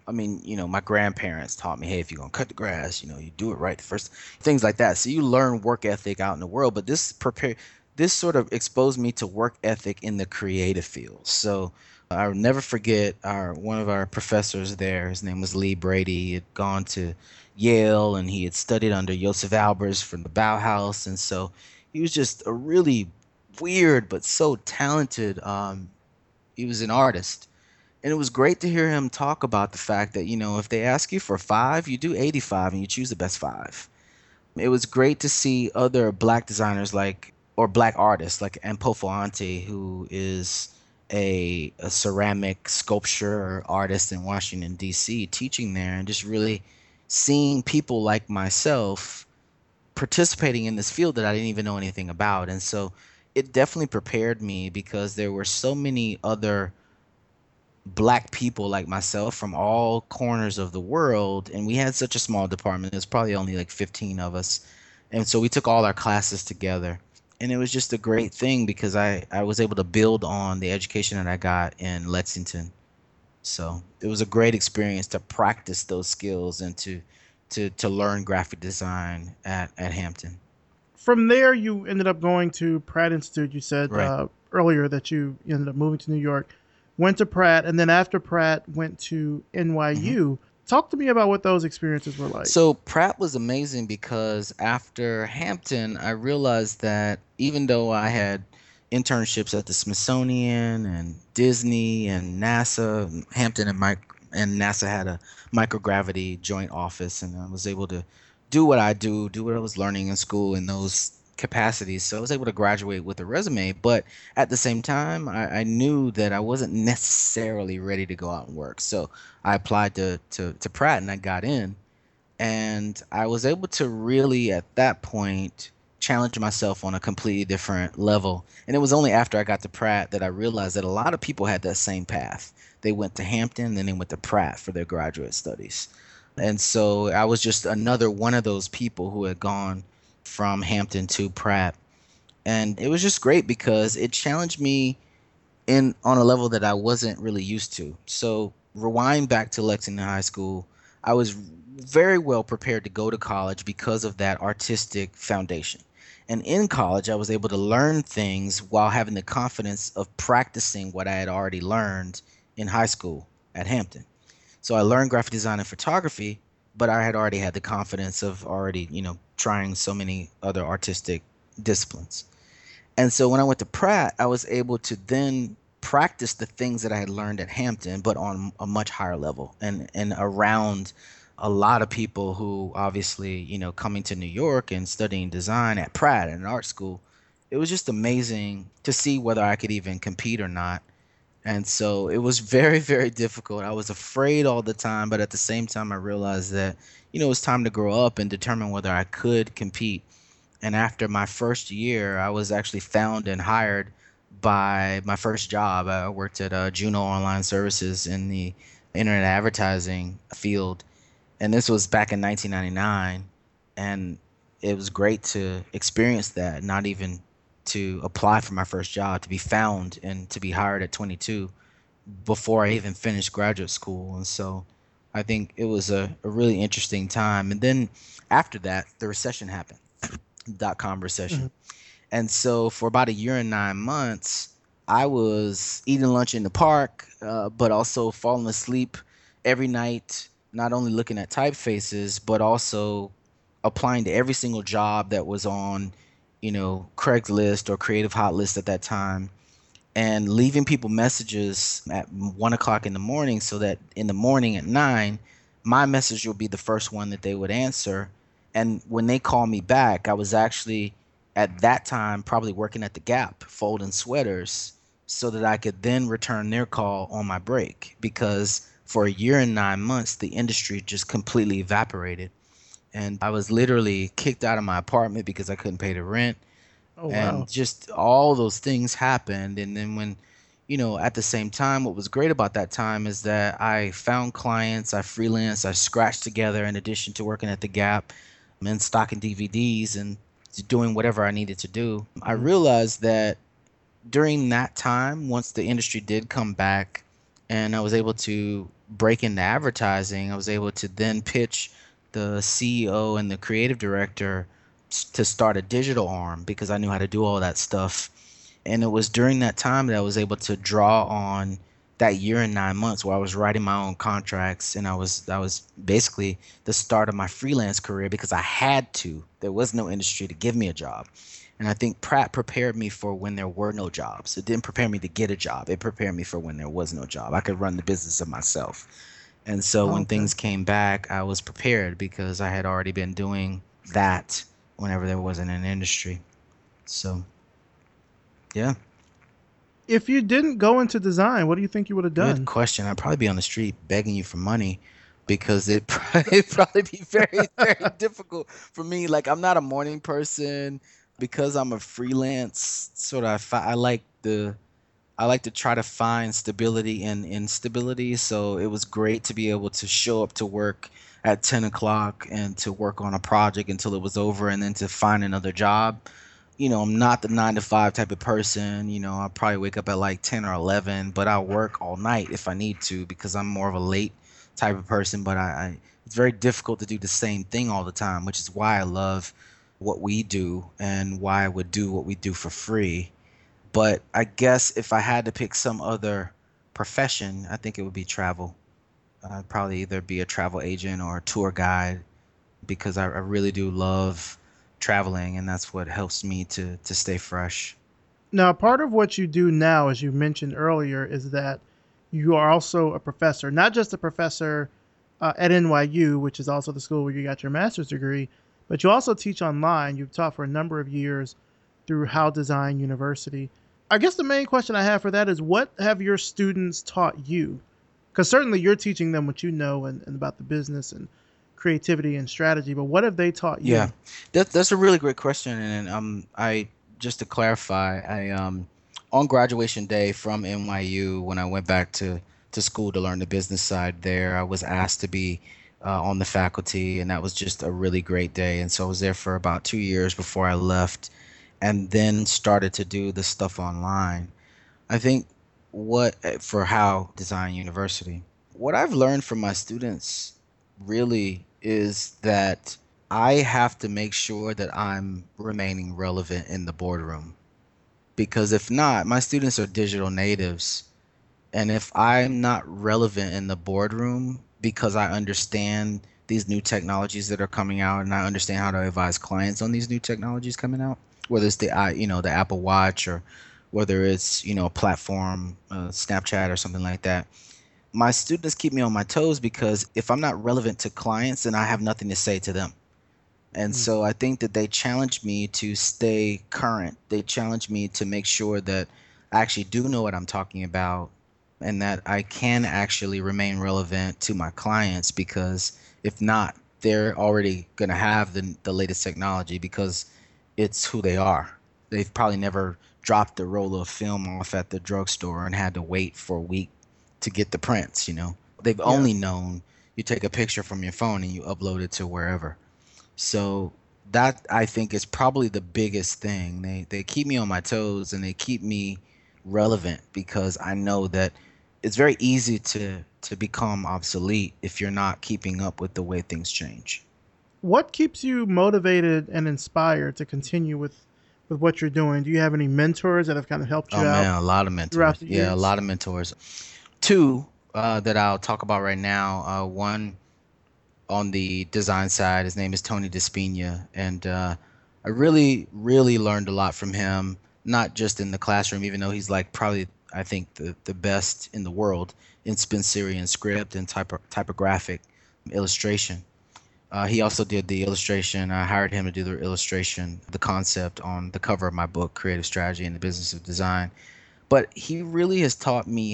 my grandparents taught me, hey, if you're going to cut the grass, you do it right the first, things like that. So you learn work ethic out in the world, but this sort of exposed me to work ethic in the creative field. So I'll never forget one of our professors there. His name was Lee Brady. He had gone to Yale and he had studied under Joseph Albers from the Bauhaus, and so he was just a really weird but so talented. He was an artist, and it was great to hear him talk about the fact that if they ask you for five, you do 85 and you choose the best five. It was great to see other black designers or black artists like Ampofo Ante, who is a ceramic sculpture artist in Washington, D.C., teaching there, and just really seeing people like myself participating in this field that I didn't even know anything about. And so it definitely prepared me because there were so many other black people like myself from all corners of the world, and we had such a small department. There's probably only like 15 of us, and so we took all our classes together, And it was just a great thing because I was able to build on the education that I got in Lexington. So it was a great experience to practice those skills and to learn graphic design at Hampton. From there, you ended up going to Pratt Institute. You said Right. Earlier that you ended up moving to New York, went to Pratt, and then after Pratt, went to Mhm. NYU. Talk to me about what those experiences were like. So Pratt was amazing because after Hampton, I realized that even though I had internships at the Smithsonian and Disney and NASA, Hampton and Mike and NASA had a microgravity joint office, and I was able to do what I was learning in school in those capacities. So I was able to graduate with a resume, but at the same time, I knew that I wasn't necessarily ready to go out and work. So I applied to Pratt and I got in. And I was able to really, at that point, challenge myself on a completely different level. And it was only after I got to Pratt that I realized that a lot of people had that same path. They went to Hampton, then they went to Pratt for their graduate studies. And so I was just another one of those people who had gone from Hampton to Pratt. And it was just great because it challenged me in on a level that I wasn't really used to. So rewind back to Lexington High School, I was very well prepared to go to college because of that artistic foundation. And in college, I was able to learn things while having the confidence of practicing what I had already learned in high school at Hampton. So I learned graphic design and photography, but I had already had the confidence of already, trying so many other artistic disciplines. And so when I went to Pratt, I was able to then practice the things that I had learned at Hampton, but on a much higher level and around a lot of people who obviously, coming to New York and studying design at Pratt and art school, it was just amazing to see whether I could even compete or not. And so it was very, very difficult. I was afraid all the time, but at the same time, I realized that, it was time to grow up and determine whether I could compete. And after my first year, I was actually found and hired by my first job. I worked at Juno Online Services in the internet advertising field. And this was back in 1999. And it was great to experience that, not even to apply for my first job, to be found and to be hired at 22 before I even finished graduate school. And so I think it was a really interesting time. And then after that, the recession happened, dot-com recession. Mhm. And so for about a year and 9 months, I was eating lunch in the park, but also falling asleep every night, not only looking at typefaces, but also applying to every single job that was on, Craigslist or Creative Hot List at that time, and leaving people messages at 1 o'clock in the morning so that in the morning at 9, my message would be the first one that they would answer. And when they call me back, I was actually at that time probably working at the Gap folding sweaters so that I could then return their call on my break, because for a year and 9 months the industry just completely evaporated, and I was literally kicked out of my apartment because I couldn't pay the rent, Oh and wow. just all those things happened. And then when, at the same time, what was great about that time is that I found clients, I freelanced, I scratched together in addition to working at the Gap and stocking DVDs and doing whatever I needed to do. I Mhm. realized that during that time, once the industry did come back and I was able to break into advertising, I was able to then pitch the CEO and the creative director to start a digital arm because I knew how to do all that stuff. And it was during that time that I was able to draw on that year and 9 months where I was writing my own contracts, and I was basically the start of my freelance career because I had to. There was no industry to give me a job. And I think Pratt prepared me for when there were no jobs. It didn't prepare me to get a job. It prepared me for when there was no job. I could run the business of myself. And so when Okay. things came back, I was prepared because I had already been doing that whenever there wasn't an industry. So, yeah, If you didn't go into design, what do you think you would have good done? question. I'd probably be on the street begging you for money because it'd probably be very, very difficult for me. Like, I'm not a morning person because I'm a freelance sort of. I like to try to find stability in instability. So it was great to be able to show up to work at 10 o'clock and to work on a project until it was over and then to find another job. I'm not the 9 to 5 type of person. I'll probably wake up at like 10 or 11, but I'll work all night if I need to because I'm more of a late type of person. But it's very difficult to do the same thing all the time, which is why I love what we do and why I would do what we do for free. But I guess if I had to pick some other profession, I think it would be travel. I'd probably either be a travel agent or a tour guide because I really do love traveling, and that's what helps me to stay fresh. Now, part of what you do now, as you mentioned earlier, is that you are also a professor, not just a professor at NYU, which is also the school where you got your master's degree, but you also teach online. You've taught for a number of years through How Design University. I guess the main question I have for that is, what have your students taught you? Because certainly you're teaching them what you know and about the business and creativity and strategy, but what have they taught you? Yeah, that's a really great question. And I just to clarify, I on graduation day from NYU, when I went back to school to learn the business side there, I was asked to be on the faculty, and that was just a really great day. And so I was there for about 2 years before I left, and then started to do the stuff online. I think what for How Design University, what I've learned from my students really is that I have to make sure that I'm remaining relevant in the boardroom. Because if not, my students are digital natives. And if I'm not relevant in the boardroom because I understand these new technologies that are coming out and I understand how to advise clients on these new technologies coming out, whether it's the Apple Watch or whether it's, a platform, Snapchat or something like that, my students keep me on my toes because if I'm not relevant to clients, then I have nothing to say to them. And so I think that they challenge me to stay current. They challenge me to make sure that I actually do know what I'm talking about and that I can actually remain relevant to my clients because if not, they're already going to have the latest technology because it's who they are. They've probably never dropped a roll of film off at the drugstore and had to wait for a week to get the prints. They've only known you take a picture from your phone and you upload it to wherever. So that I think is probably the biggest thing. They keep me on my toes and they keep me relevant because I know that it's very easy to become obsolete if you're not keeping up with the way things change. What keeps you motivated and inspired to continue with what you're doing? Do you have any mentors that have kind of helped you Oh out man, a lot of mentors. throughout the Yeah, a years? lot of mentors. Two that I'll talk about right now. One on the design side, his name is Tony DeSpina, and I really, really learned a lot from him. Not just in the classroom, even though he's like probably I think the best in the world in Spencerian script and typographic illustration. He also did the illustration. I hired him to do the illustration, the concept on the cover of my book, Creative Strategy and the Business of Design. But he really has taught me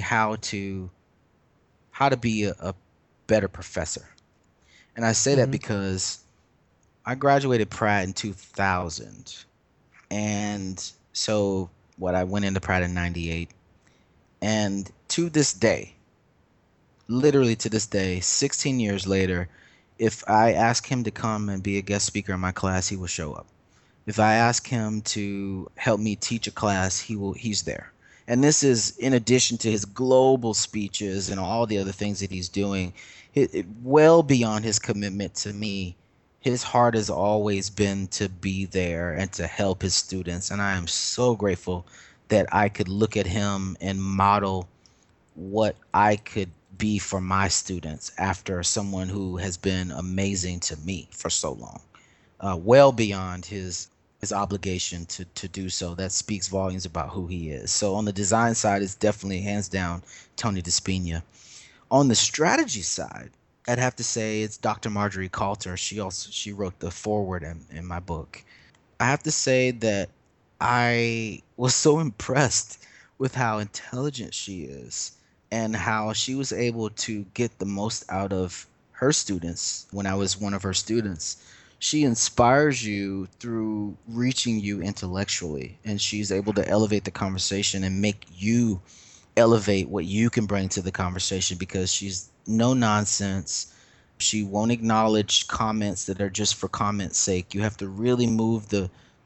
how to be a better professor. And I say that Hmm. because I graduated Pratt in 2000. And so what I went into Pratt in 98. And to this day, literally to this day, 16 years later, if I ask him to come and be a guest speaker in my class, he will show up. If I ask him to help me teach a class, he's there. And this is in addition to his global speeches and all the other things that he's doing. Well beyond his commitment to me, his heart has always been to be there and to help his students. And I am so grateful that I could look at him and model what I could be for my students after someone who has been amazing to me for so long, well beyond his obligation to do so. That speaks volumes about who he is. So on the design side, it's definitely hands down Tony DeSpina. On the strategy side, I'd have to say it's Dr. Marjorie Coulter. She wrote the foreword in my book. I have to say that I was so impressed with how intelligent she is and how she was able to get the most out of her students when I was one of her students. She inspires you through reaching you intellectually, and she's able to elevate the conversation and make you elevate what you can bring to the conversation because she's no nonsense. She won't acknowledge comments that are just for comment's sake. You have to really move the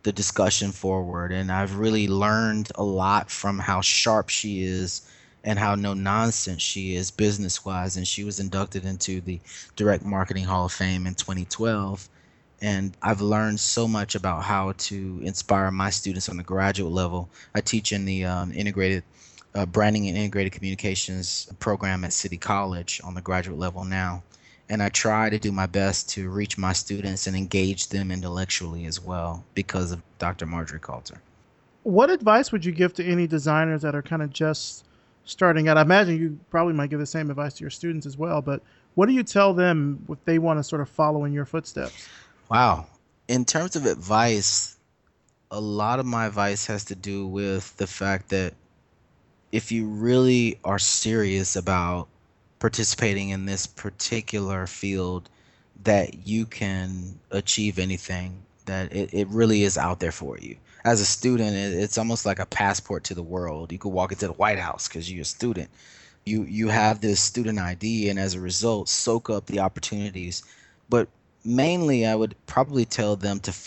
the discussion forward. And I've really learned a lot from how sharp she is and how no nonsense she is business wise. And she was inducted into the Direct Marketing Hall of Fame in 2012. And I've learned so much about how to inspire my students on the graduate level. I teach in the integrated branding and integrated communications program at City College on the graduate level now. And I try to do my best to reach my students and engage them intellectually as well because of Dr. Marjorie Coulter. What advice would you give to any designers that are kind of just starting out? I imagine you probably might give the same advice to your students as well, but what do you tell them if they want to sort of follow in your footsteps? Wow. In terms of advice, a lot of my advice has to do with the fact that if you really are serious about participating in this particular field, that you can achieve anything, that it really is out there for you. As a student, it's almost like a passport to the world. You could walk into the White House because you're a student. You have this student ID, and as a result, soak up the opportunities. But mainly, I would probably tell them to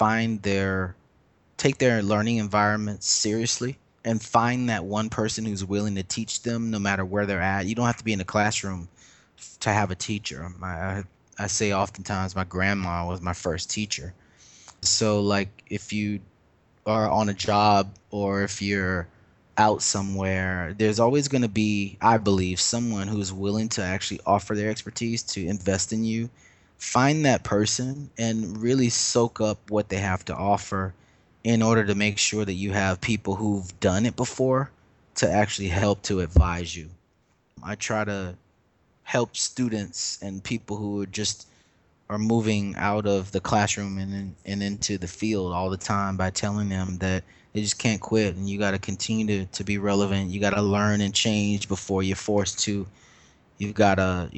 take their learning environment seriously and find that one person who's willing to teach them no matter where they're at. You don't have to be in a classroom to have a teacher. I say oftentimes my grandma was my first teacher. So like if you are on a job or if you're out somewhere, there's always going to be, I believe, someone who's willing to actually offer their expertise to invest in you. Find that person and really soak up what they have to offer in order to make sure that you have people who've done it before to actually help to advise you. I try to help students and people who are moving out of the classroom and into the field all the time by telling them that they just can't quit and you got to continue to be relevant. You got to learn and change before you're forced to. You've got to,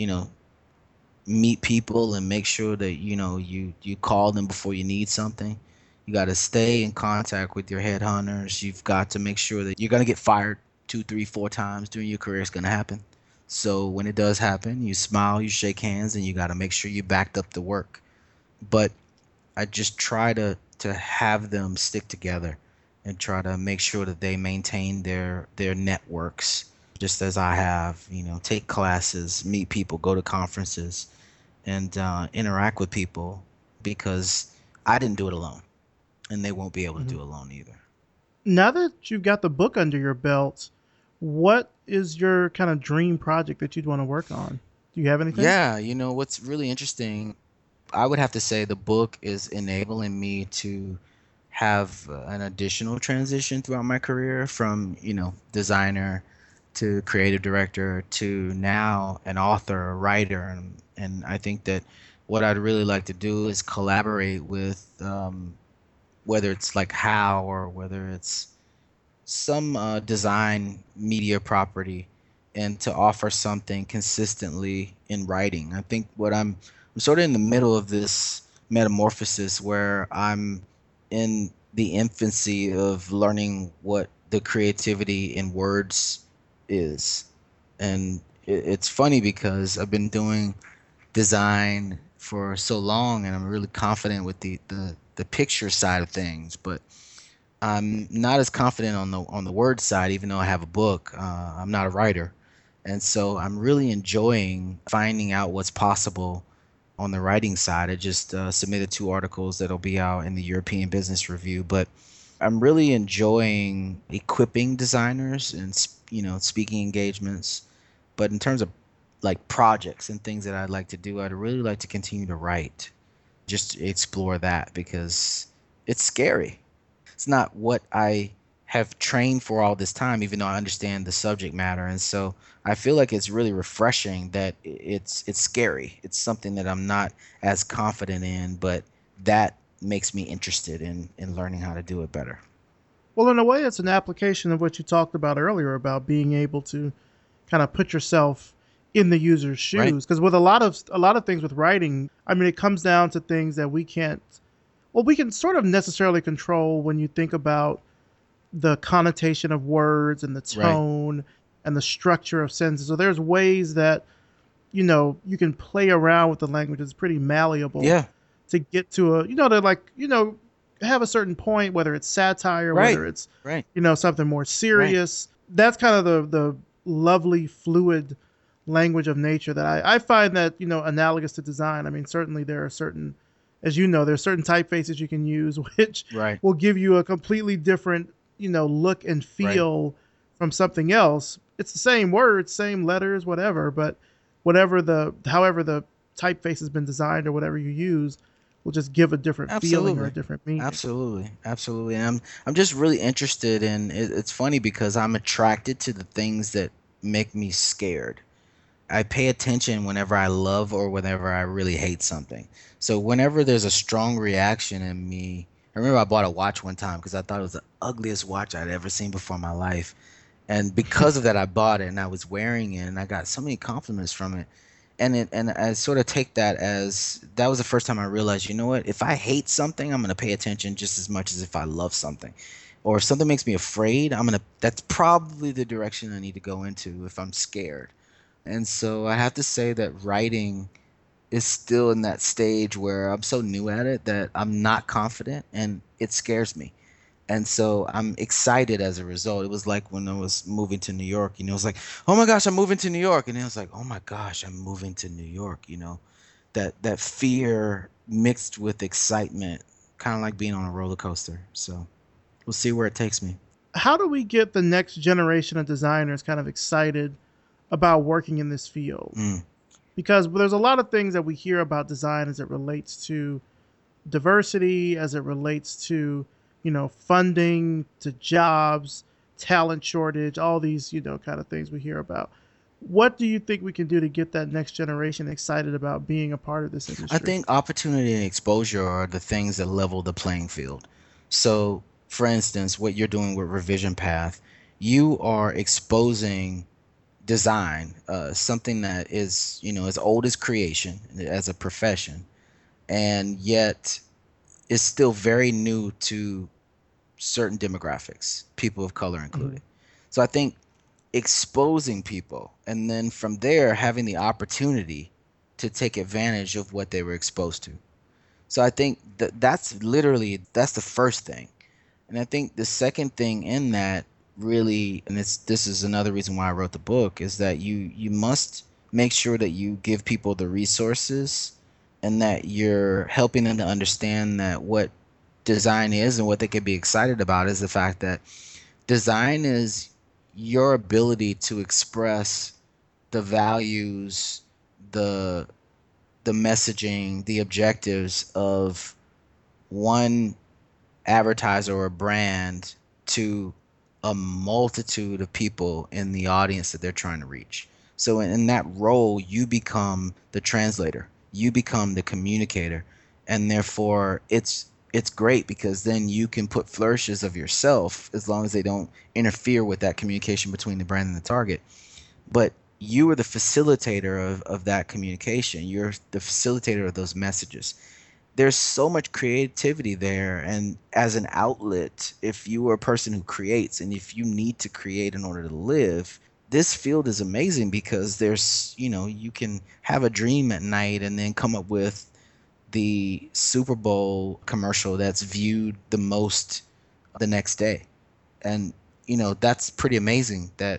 meet people and make sure that, you call them before you need something. You got to stay in contact with your headhunters. You've got to make sure that you're going to get fired 2, 3, 4 times during your career. It's going to happen. So when it does happen, you smile, you shake hands, and you got to make sure you backed up the work. But I just try to have them stick together and try to make sure that they maintain their networks, just as I have, take classes, meet people, go to conferences, and interact with people, because I didn't do it alone, and they won't be able to do it alone either. Now that you've got the book under your belt, what is your kind of dream project that you'd want to work on? Do you have anything? Yeah, what's really interesting, I would have to say the book is enabling me to have an additional transition throughout my career from, designer to creative director to now an author, a writer. And I think that what I'd really like to do is collaborate with, whether it's like How or whether it's some design media property, and to offer something consistently in writing. I think I'm sort of in the middle of this metamorphosis where I'm in the infancy of learning what the creativity in words is. And it's funny because I've been doing design for so long and I'm really confident with the picture side of things, but I'm not as confident on the word side, even though I have a book. I'm not a writer. And so I'm really enjoying finding out what's possible on the writing side. I just submitted 2 articles that'll be out in the European Business Review, but I'm really enjoying equipping designers and, speaking engagements. But in terms of like projects and things that I'd like to do, I'd really like to continue to write, just to explore that, because it's scary. It's not what I have trained for all this time, even though I understand the subject matter. And so I feel like it's really refreshing that it's scary. It's something that I'm not as confident in, but that makes me interested in learning how to do it better. Well, in a way, it's an application of what you talked about earlier about being able to kind of put yourself in the user's shoes. Because with a lot of things with writing, I mean, it comes down to things that we can sort of necessarily control when you think about the connotation of words and the tone and the structure of sentences. So there's ways that, you can play around with the language. It's pretty malleable to get to have a certain point, whether it's satire, Right. whether it's, Right. something more serious. That's kind of the lovely, fluid language of nature that I find that, analogous to design. I mean, certainly there are certain, as you know, there are certain typefaces you can use which Right. will give you a completely different, look and feel from something else. It's the same words, same letters, whatever, but however the typeface has been designed or whatever you use will just give a different feeling or a different meaning. Absolutely. And I'm just really interested in it's funny because I'm attracted to the things that make me scared. I pay attention whenever I love or whenever I really hate something. So whenever there's a strong reaction in me, I remember I bought a watch one time because I thought it was the ugliest watch I'd ever seen before in my life. And because of that, I bought it and I was wearing it and I got so many compliments from it. And I sort of take that as that was the first time I realized, you know what? If I hate something, I'm going to pay attention just as much as if I love something. Or if something makes me afraid, that's probably the direction I need to go into if I'm scared. And so I have to say that writing is still in that stage where I'm so new at it that I'm not confident and it scares me. And so I'm excited as a result. It was like when I was moving to New York, it was like, oh my gosh, I'm moving to New York. And it was like, oh my gosh, I'm moving to New York, that fear mixed with excitement, kind of like being on a roller coaster. So we'll see where it takes me. How do we get the next generation of designers kind of excited about working in this field? Because there's a lot of things that we hear about design as it relates to diversity, as it relates to, funding, to jobs, talent shortage, all these, kind of things we hear about. What do you think we can do to get that next generation excited about being a part of this industry? I think opportunity and exposure are the things that level the playing field. So, for instance, what you're doing with Revision Path, you are exposing design, something that is, as old as creation as a profession, and yet is still very new to certain demographics, people of color included. So I think exposing people and then from there having the opportunity to take advantage of what they were exposed to. So I think that's the first thing. And I think the second thing in that really, and this is another reason why I wrote the book, is that you must make sure that you give people the resources and that you're helping them to understand that what design is and what they can be excited about is the fact that design is your ability to express the values, the messaging, the objectives of one advertiser or brand to a multitude of people in the audience that they're trying to reach. So in that role, you become the translator, you become the communicator, and therefore it's great because then you can put flourishes of yourself as long as they don't interfere with that communication between the brand and the target. But you are the facilitator of that communication. You're the facilitator of those messages. There's so much creativity there. And as an outlet, if you are a person who creates and if you need to create in order to live, this field is amazing because there's, you can have a dream at night and then come up with the Super Bowl commercial that's viewed the most the next day. And, that's pretty amazing that,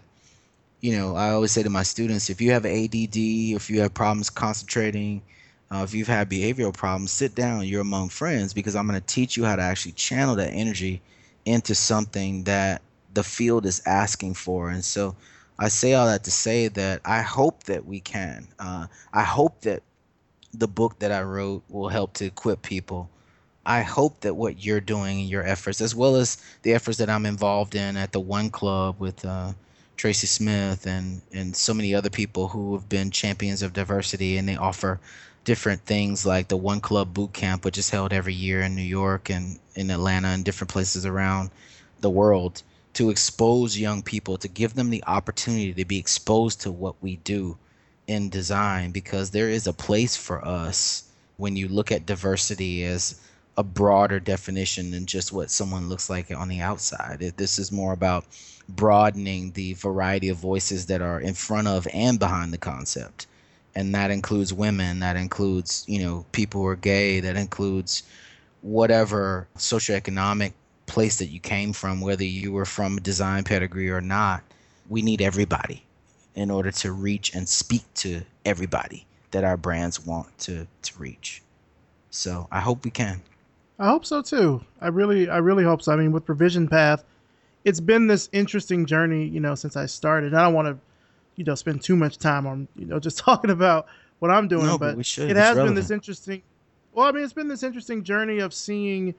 I always say to my students, if you have ADD, if you have problems concentrating, if you've had behavioral problems, sit down, you're among friends, because I'm going to teach you how to actually channel that energy into something that the field is asking for. And so I say all that to say that I hope that we can. I hope that the book that I wrote will help to equip people. I hope that what you're doing in your efforts, as well as the efforts that I'm involved in at the One Club with Tracy Smith and so many other people who have been champions of diversity, and they offer different things like the One Club Boot Camp, which is held every year in New York and in Atlanta and different places around the world, to expose young people, to give them the opportunity to be exposed to what we do in design, because there is a place for us when you look at diversity as a broader definition than just what someone looks like on the outside. This is more about broadening the variety of voices that are in front of and behind the concept. And that includes women, that includes, people who are gay, that includes whatever socioeconomic place that you came from, whether you were from a design pedigree or not, we need everybody in order to reach and speak to everybody that our brands want to reach. So I hope we can. I hope so too. I really hope so. I mean, with Revision Path, it's been this interesting journey, since I started. I don't want to, spend too much time on, just talking about what I'm doing, No, but but we should. it It's has been this relevant. interesting. Well, I mean, it's been this interesting journey of seeing,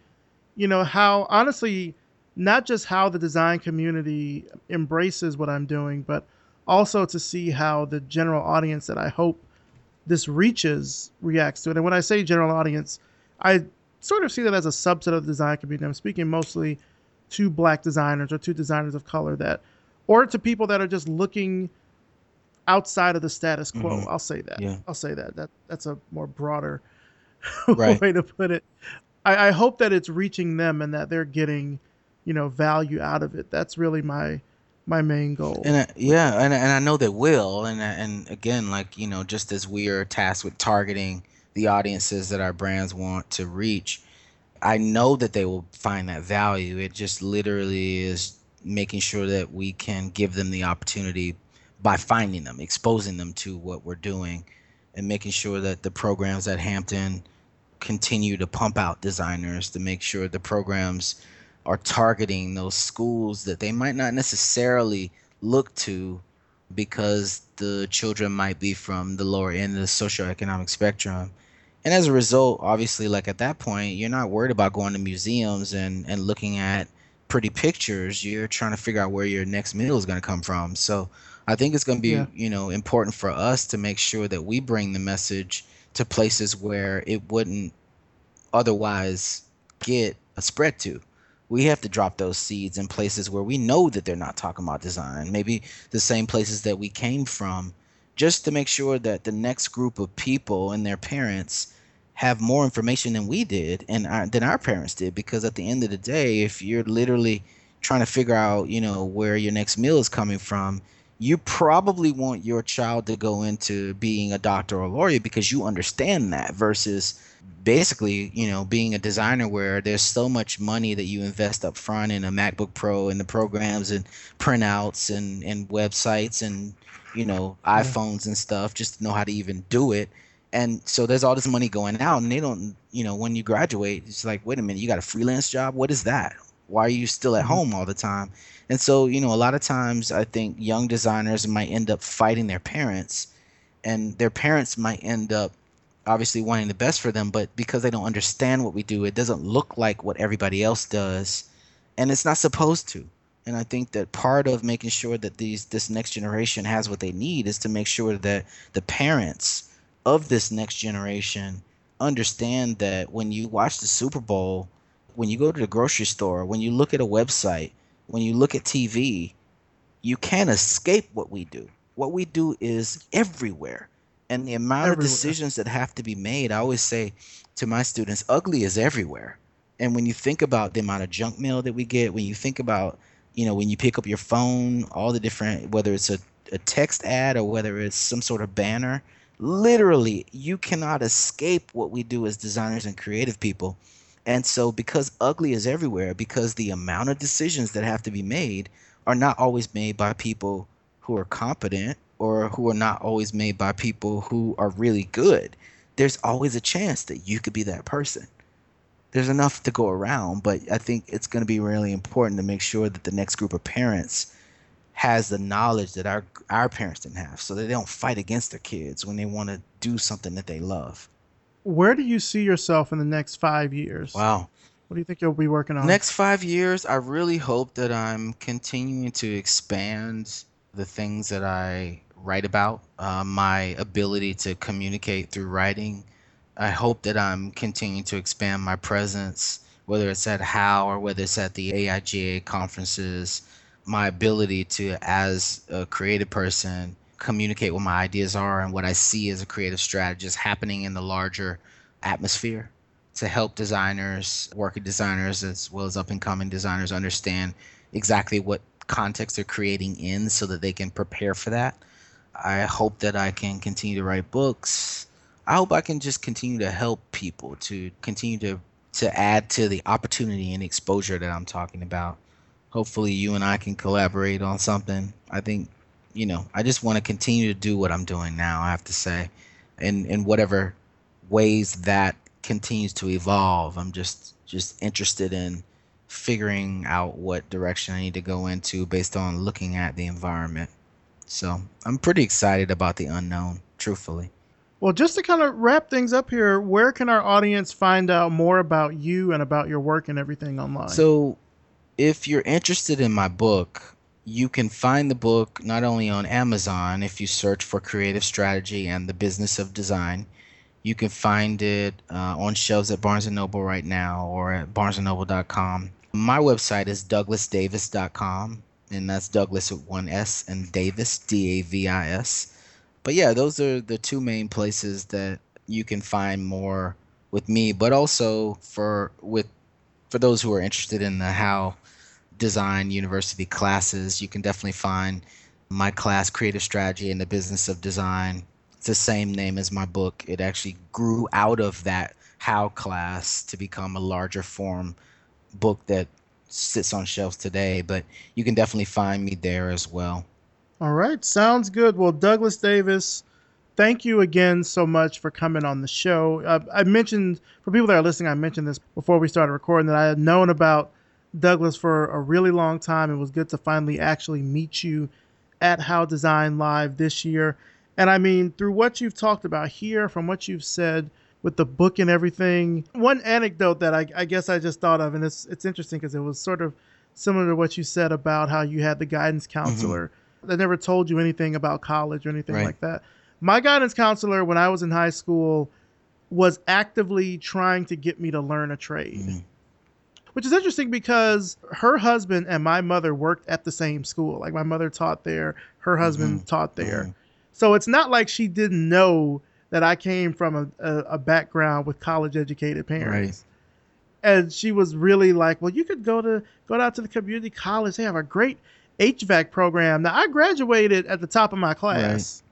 how honestly, not just how the design community embraces what I'm doing, but also to see how the general audience that I hope this reaches reacts to it. And when I say general audience, I sort of see that as a subset of the design community. I'm speaking mostly to black designers or to designers of color or to people that are just looking outside of the status quo. Hmm. I'll say that. Yeah. I'll say that. That's a more broader Right. way to put it. I hope that it's reaching them and that they're getting, value out of it. That's really my main goal. And yeah, and I know they will. And again, like, just as we are tasked with targeting the audiences that our brands want to reach, I know that they will find that value. It just literally is making sure that we can give them the opportunity by finding them, exposing them to what we're doing, and making sure that the programs at Hampton continue to pump out designers, to make sure the programs are targeting those schools that they might not necessarily look to because the children might be from the lower end of the socioeconomic spectrum. And as a result, obviously, like at that point, you're not worried about going to museums and looking at pretty pictures. You're trying to figure out where your next meal is going to come from. So I think it's going to Yeah. be, important for us to make sure that we bring the message to places where it wouldn't otherwise get a spread to. We have to drop those seeds in places where we know that they're not talking about design, maybe the same places that we came from, just to make sure that the next group of people and their parents have more information than we did and than our parents did. Because at the end of the day, if you're literally trying to figure out, where your next meal is coming from, you probably want your child to go into being a doctor or a lawyer because you understand that, versus basically, being a designer where there's so much money that you invest up front in a MacBook Pro and the programs and printouts and websites and, Yeah. iPhones and stuff just to know how to even do it. And so there's all this money going out, and they don't, when you graduate, it's like, wait a minute, you got a freelance job? What is that? Why are you still at Mhm. home all the time? And so, a lot of times I think young designers might end up fighting their parents, and their parents might end up obviously wanting the best for them, but because they don't understand what we do, it doesn't look like what everybody else does, and it's not supposed to. And I think that part of making sure that this next generation has what they need is to make sure that the parents of this next generation understand that when you watch the Super Bowl, when you go to the grocery store, when you look at a website, when you look at TV, you can't escape what we do. What we do is everywhere. And the amount of Everywhere. decisions that have to be made, I always say to my students, ugly is everywhere. And when you think about the amount of junk mail that we get, when you think about, when you pick up your phone, all the different, whether it's a text ad or whether it's some sort of banner, literally, you cannot escape what we do as designers and creative people. And so, because ugly is everywhere, because the amount of decisions that have to be made are not always made by people who are competent or who are not always made by people who are really good, there's always a chance that you could be that person. There's enough to go around, but I think it's going to be really important to make sure that the next group of parents has the knowledge that our parents didn't have, so that they don't fight against their kids when they want to do something that they love. Where do you see yourself in the next 5 years? Wow. What do you think you'll be working on? Next 5 years, I really hope that I'm continuing to expand the things that I write about, my ability to communicate through writing. I hope that I'm continuing to expand my presence, whether it's at HOW or whether it's at the AIGA conferences, my ability to, as a creative person, communicate what my ideas are and what I see as a creative strategist happening in the larger atmosphere, to help designers, working designers, as well as up and coming designers understand exactly what context they're creating in so that they can prepare for that. I hope that I can continue to write books. I hope I can just continue to help people, to continue to to add to the opportunity and exposure that I'm talking about. Hopefully you and I can collaborate on something. I think, I just want to continue to do what I'm doing now, I have to say, in whatever ways that continues to evolve. I'm just interested in figuring out what direction I need to go into based on looking at the environment. So I'm pretty excited about the unknown, truthfully. Well, just to kind of wrap things up here, where can our audience find out more about you and about your work and everything online? So if you're interested in my book, you can find the book not only on Amazon if you search for Creative Strategy and the Business of Design. You can find it on shelves at Barnes & Noble right now or at barnesandnoble.com. My website is douglasdavis.com, and that's Douglas with one S and Davis, Davis. But yeah, those are the two main places that you can find more with me, but also for those who are interested in the How Design University classes, you can definitely find my class, Creative Strategy and the Business of Design. It's the same name as my book. It actually grew out of that How class to become a larger form book that sits on shelves today, but you can definitely find me there as well. All right. Sounds good. Well, Douglas Davis, thank you again so much for coming on the show. I mentioned, for people that are listening, I mentioned this before we started recording, that I had known about Douglas for a really long time. It was good to finally actually meet you at How Design Live this year. And I mean, through what you've talked about here, from what you've said with the book and everything, one anecdote that I guess I just thought of, and it's interesting because it was sort of similar to what you said about how you had the guidance counselor that never told you anything about college or anything like that. My guidance counselor when I was in high school was actively trying to get me to learn a trade, which is interesting because her husband and my mother worked at the same school. Like my mother taught there, her husband taught there. So it's not like she didn't know that I came from a background with college educated parents. And she was really like, well, you could go out to the community college. They have a great HVAC program. Now I graduated at the top of my class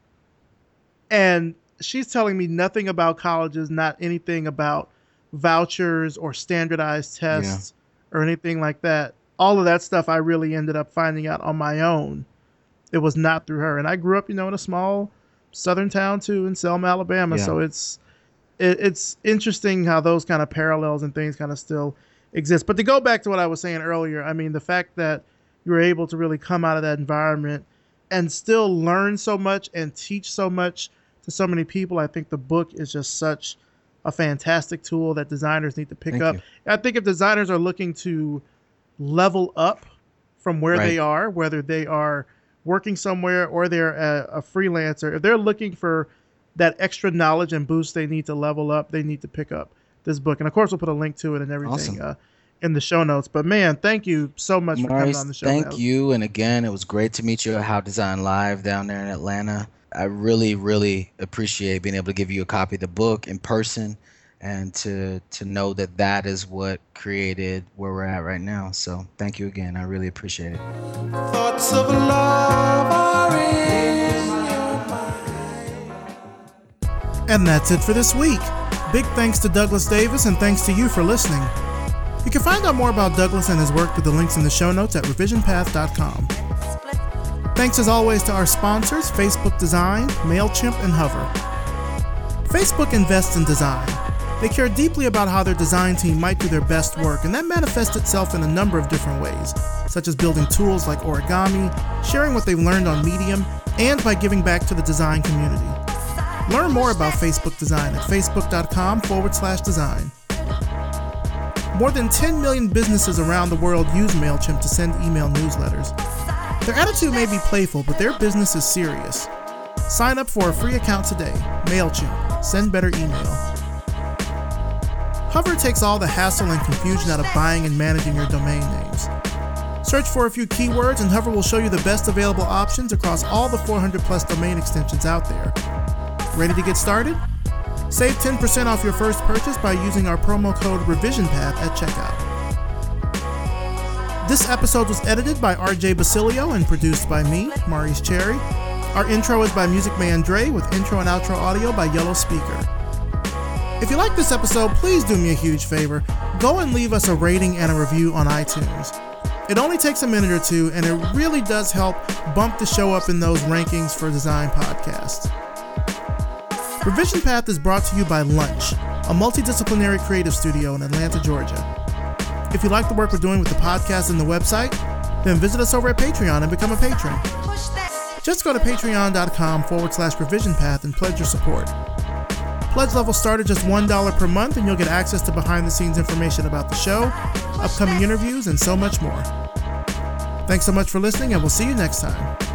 and she's telling me nothing about colleges, not anything about vouchers or standardized tests or anything like that. All of that stuff I really ended up finding out on my own. It was not through her. And I grew up, in a small southern town too in Selma, Alabama. So it's interesting how those kind of parallels and things kind of still exist. But to go back to what I was saying earlier, I mean, the fact that you were able to really come out of that environment and still learn so much and teach so much to so many people, I think the book is just such a fantastic tool that designers need to pick up. I think if designers are looking to level up from where they are, whether they are working somewhere or they're a freelancer, if they're looking for that extra knowledge and boost they need to level up, they need to pick up this book. And of course, we'll put a link to it and everything in the show notes. But man, thank you so much for coming on the show. Thank you. And again, it was great to meet you at How Design Live down there in Atlanta. I really, really appreciate being able to give you a copy of the book in person and to know that is what created where we're at right now. So thank you again. I really appreciate it. Thoughts of love are in your mind. And that's it for this week. Big thanks to Douglas Davis and thanks to you for listening. You can find out more about Douglas and his work through the links in the show notes at revisionpath.com. Thanks as always to our sponsors, Facebook Design, MailChimp, and Hover. Facebook invests in design. They care deeply about how their design team might do their best work, and that manifests itself in a number of different ways, such as building tools like origami, sharing what they've learned on Medium, and by giving back to the design community. Learn more about Facebook Design at facebook.com/design. More than 10 million businesses around the world use MailChimp to send email newsletters. Their attitude may be playful, but their business is serious. Sign up for a free account today. MailChimp. Send better email. Hover takes all the hassle and confusion out of buying and managing your domain names. Search for a few keywords and Hover will show you the best available options across all the 400 plus domain extensions out there. Ready to get started? Save 10% off your first purchase by using our promo code RevisionPath at checkout. This episode was edited by RJ Basilio and produced by me, Maurice Cherry. Our intro is by Music Man Dre with intro and outro audio by Yellow Speaker. If you like this episode, please do me a huge favor. go and leave us a rating and a review on iTunes. It only takes a minute or two, and it really does help bump the show up in those rankings for design podcasts. Revision Path is brought to you by Lunch, a multidisciplinary creative studio in Atlanta, Georgia. If you like the work we're doing with the podcast and the website, then visit us over at Patreon and become a patron. Just go to patreon.com/Revision Path and pledge your support. Pledge levels start at just $1 per month, and you'll get access to behind-the-scenes information about the show, upcoming interviews, and so much more. Thanks so much for listening, and we'll see you next time.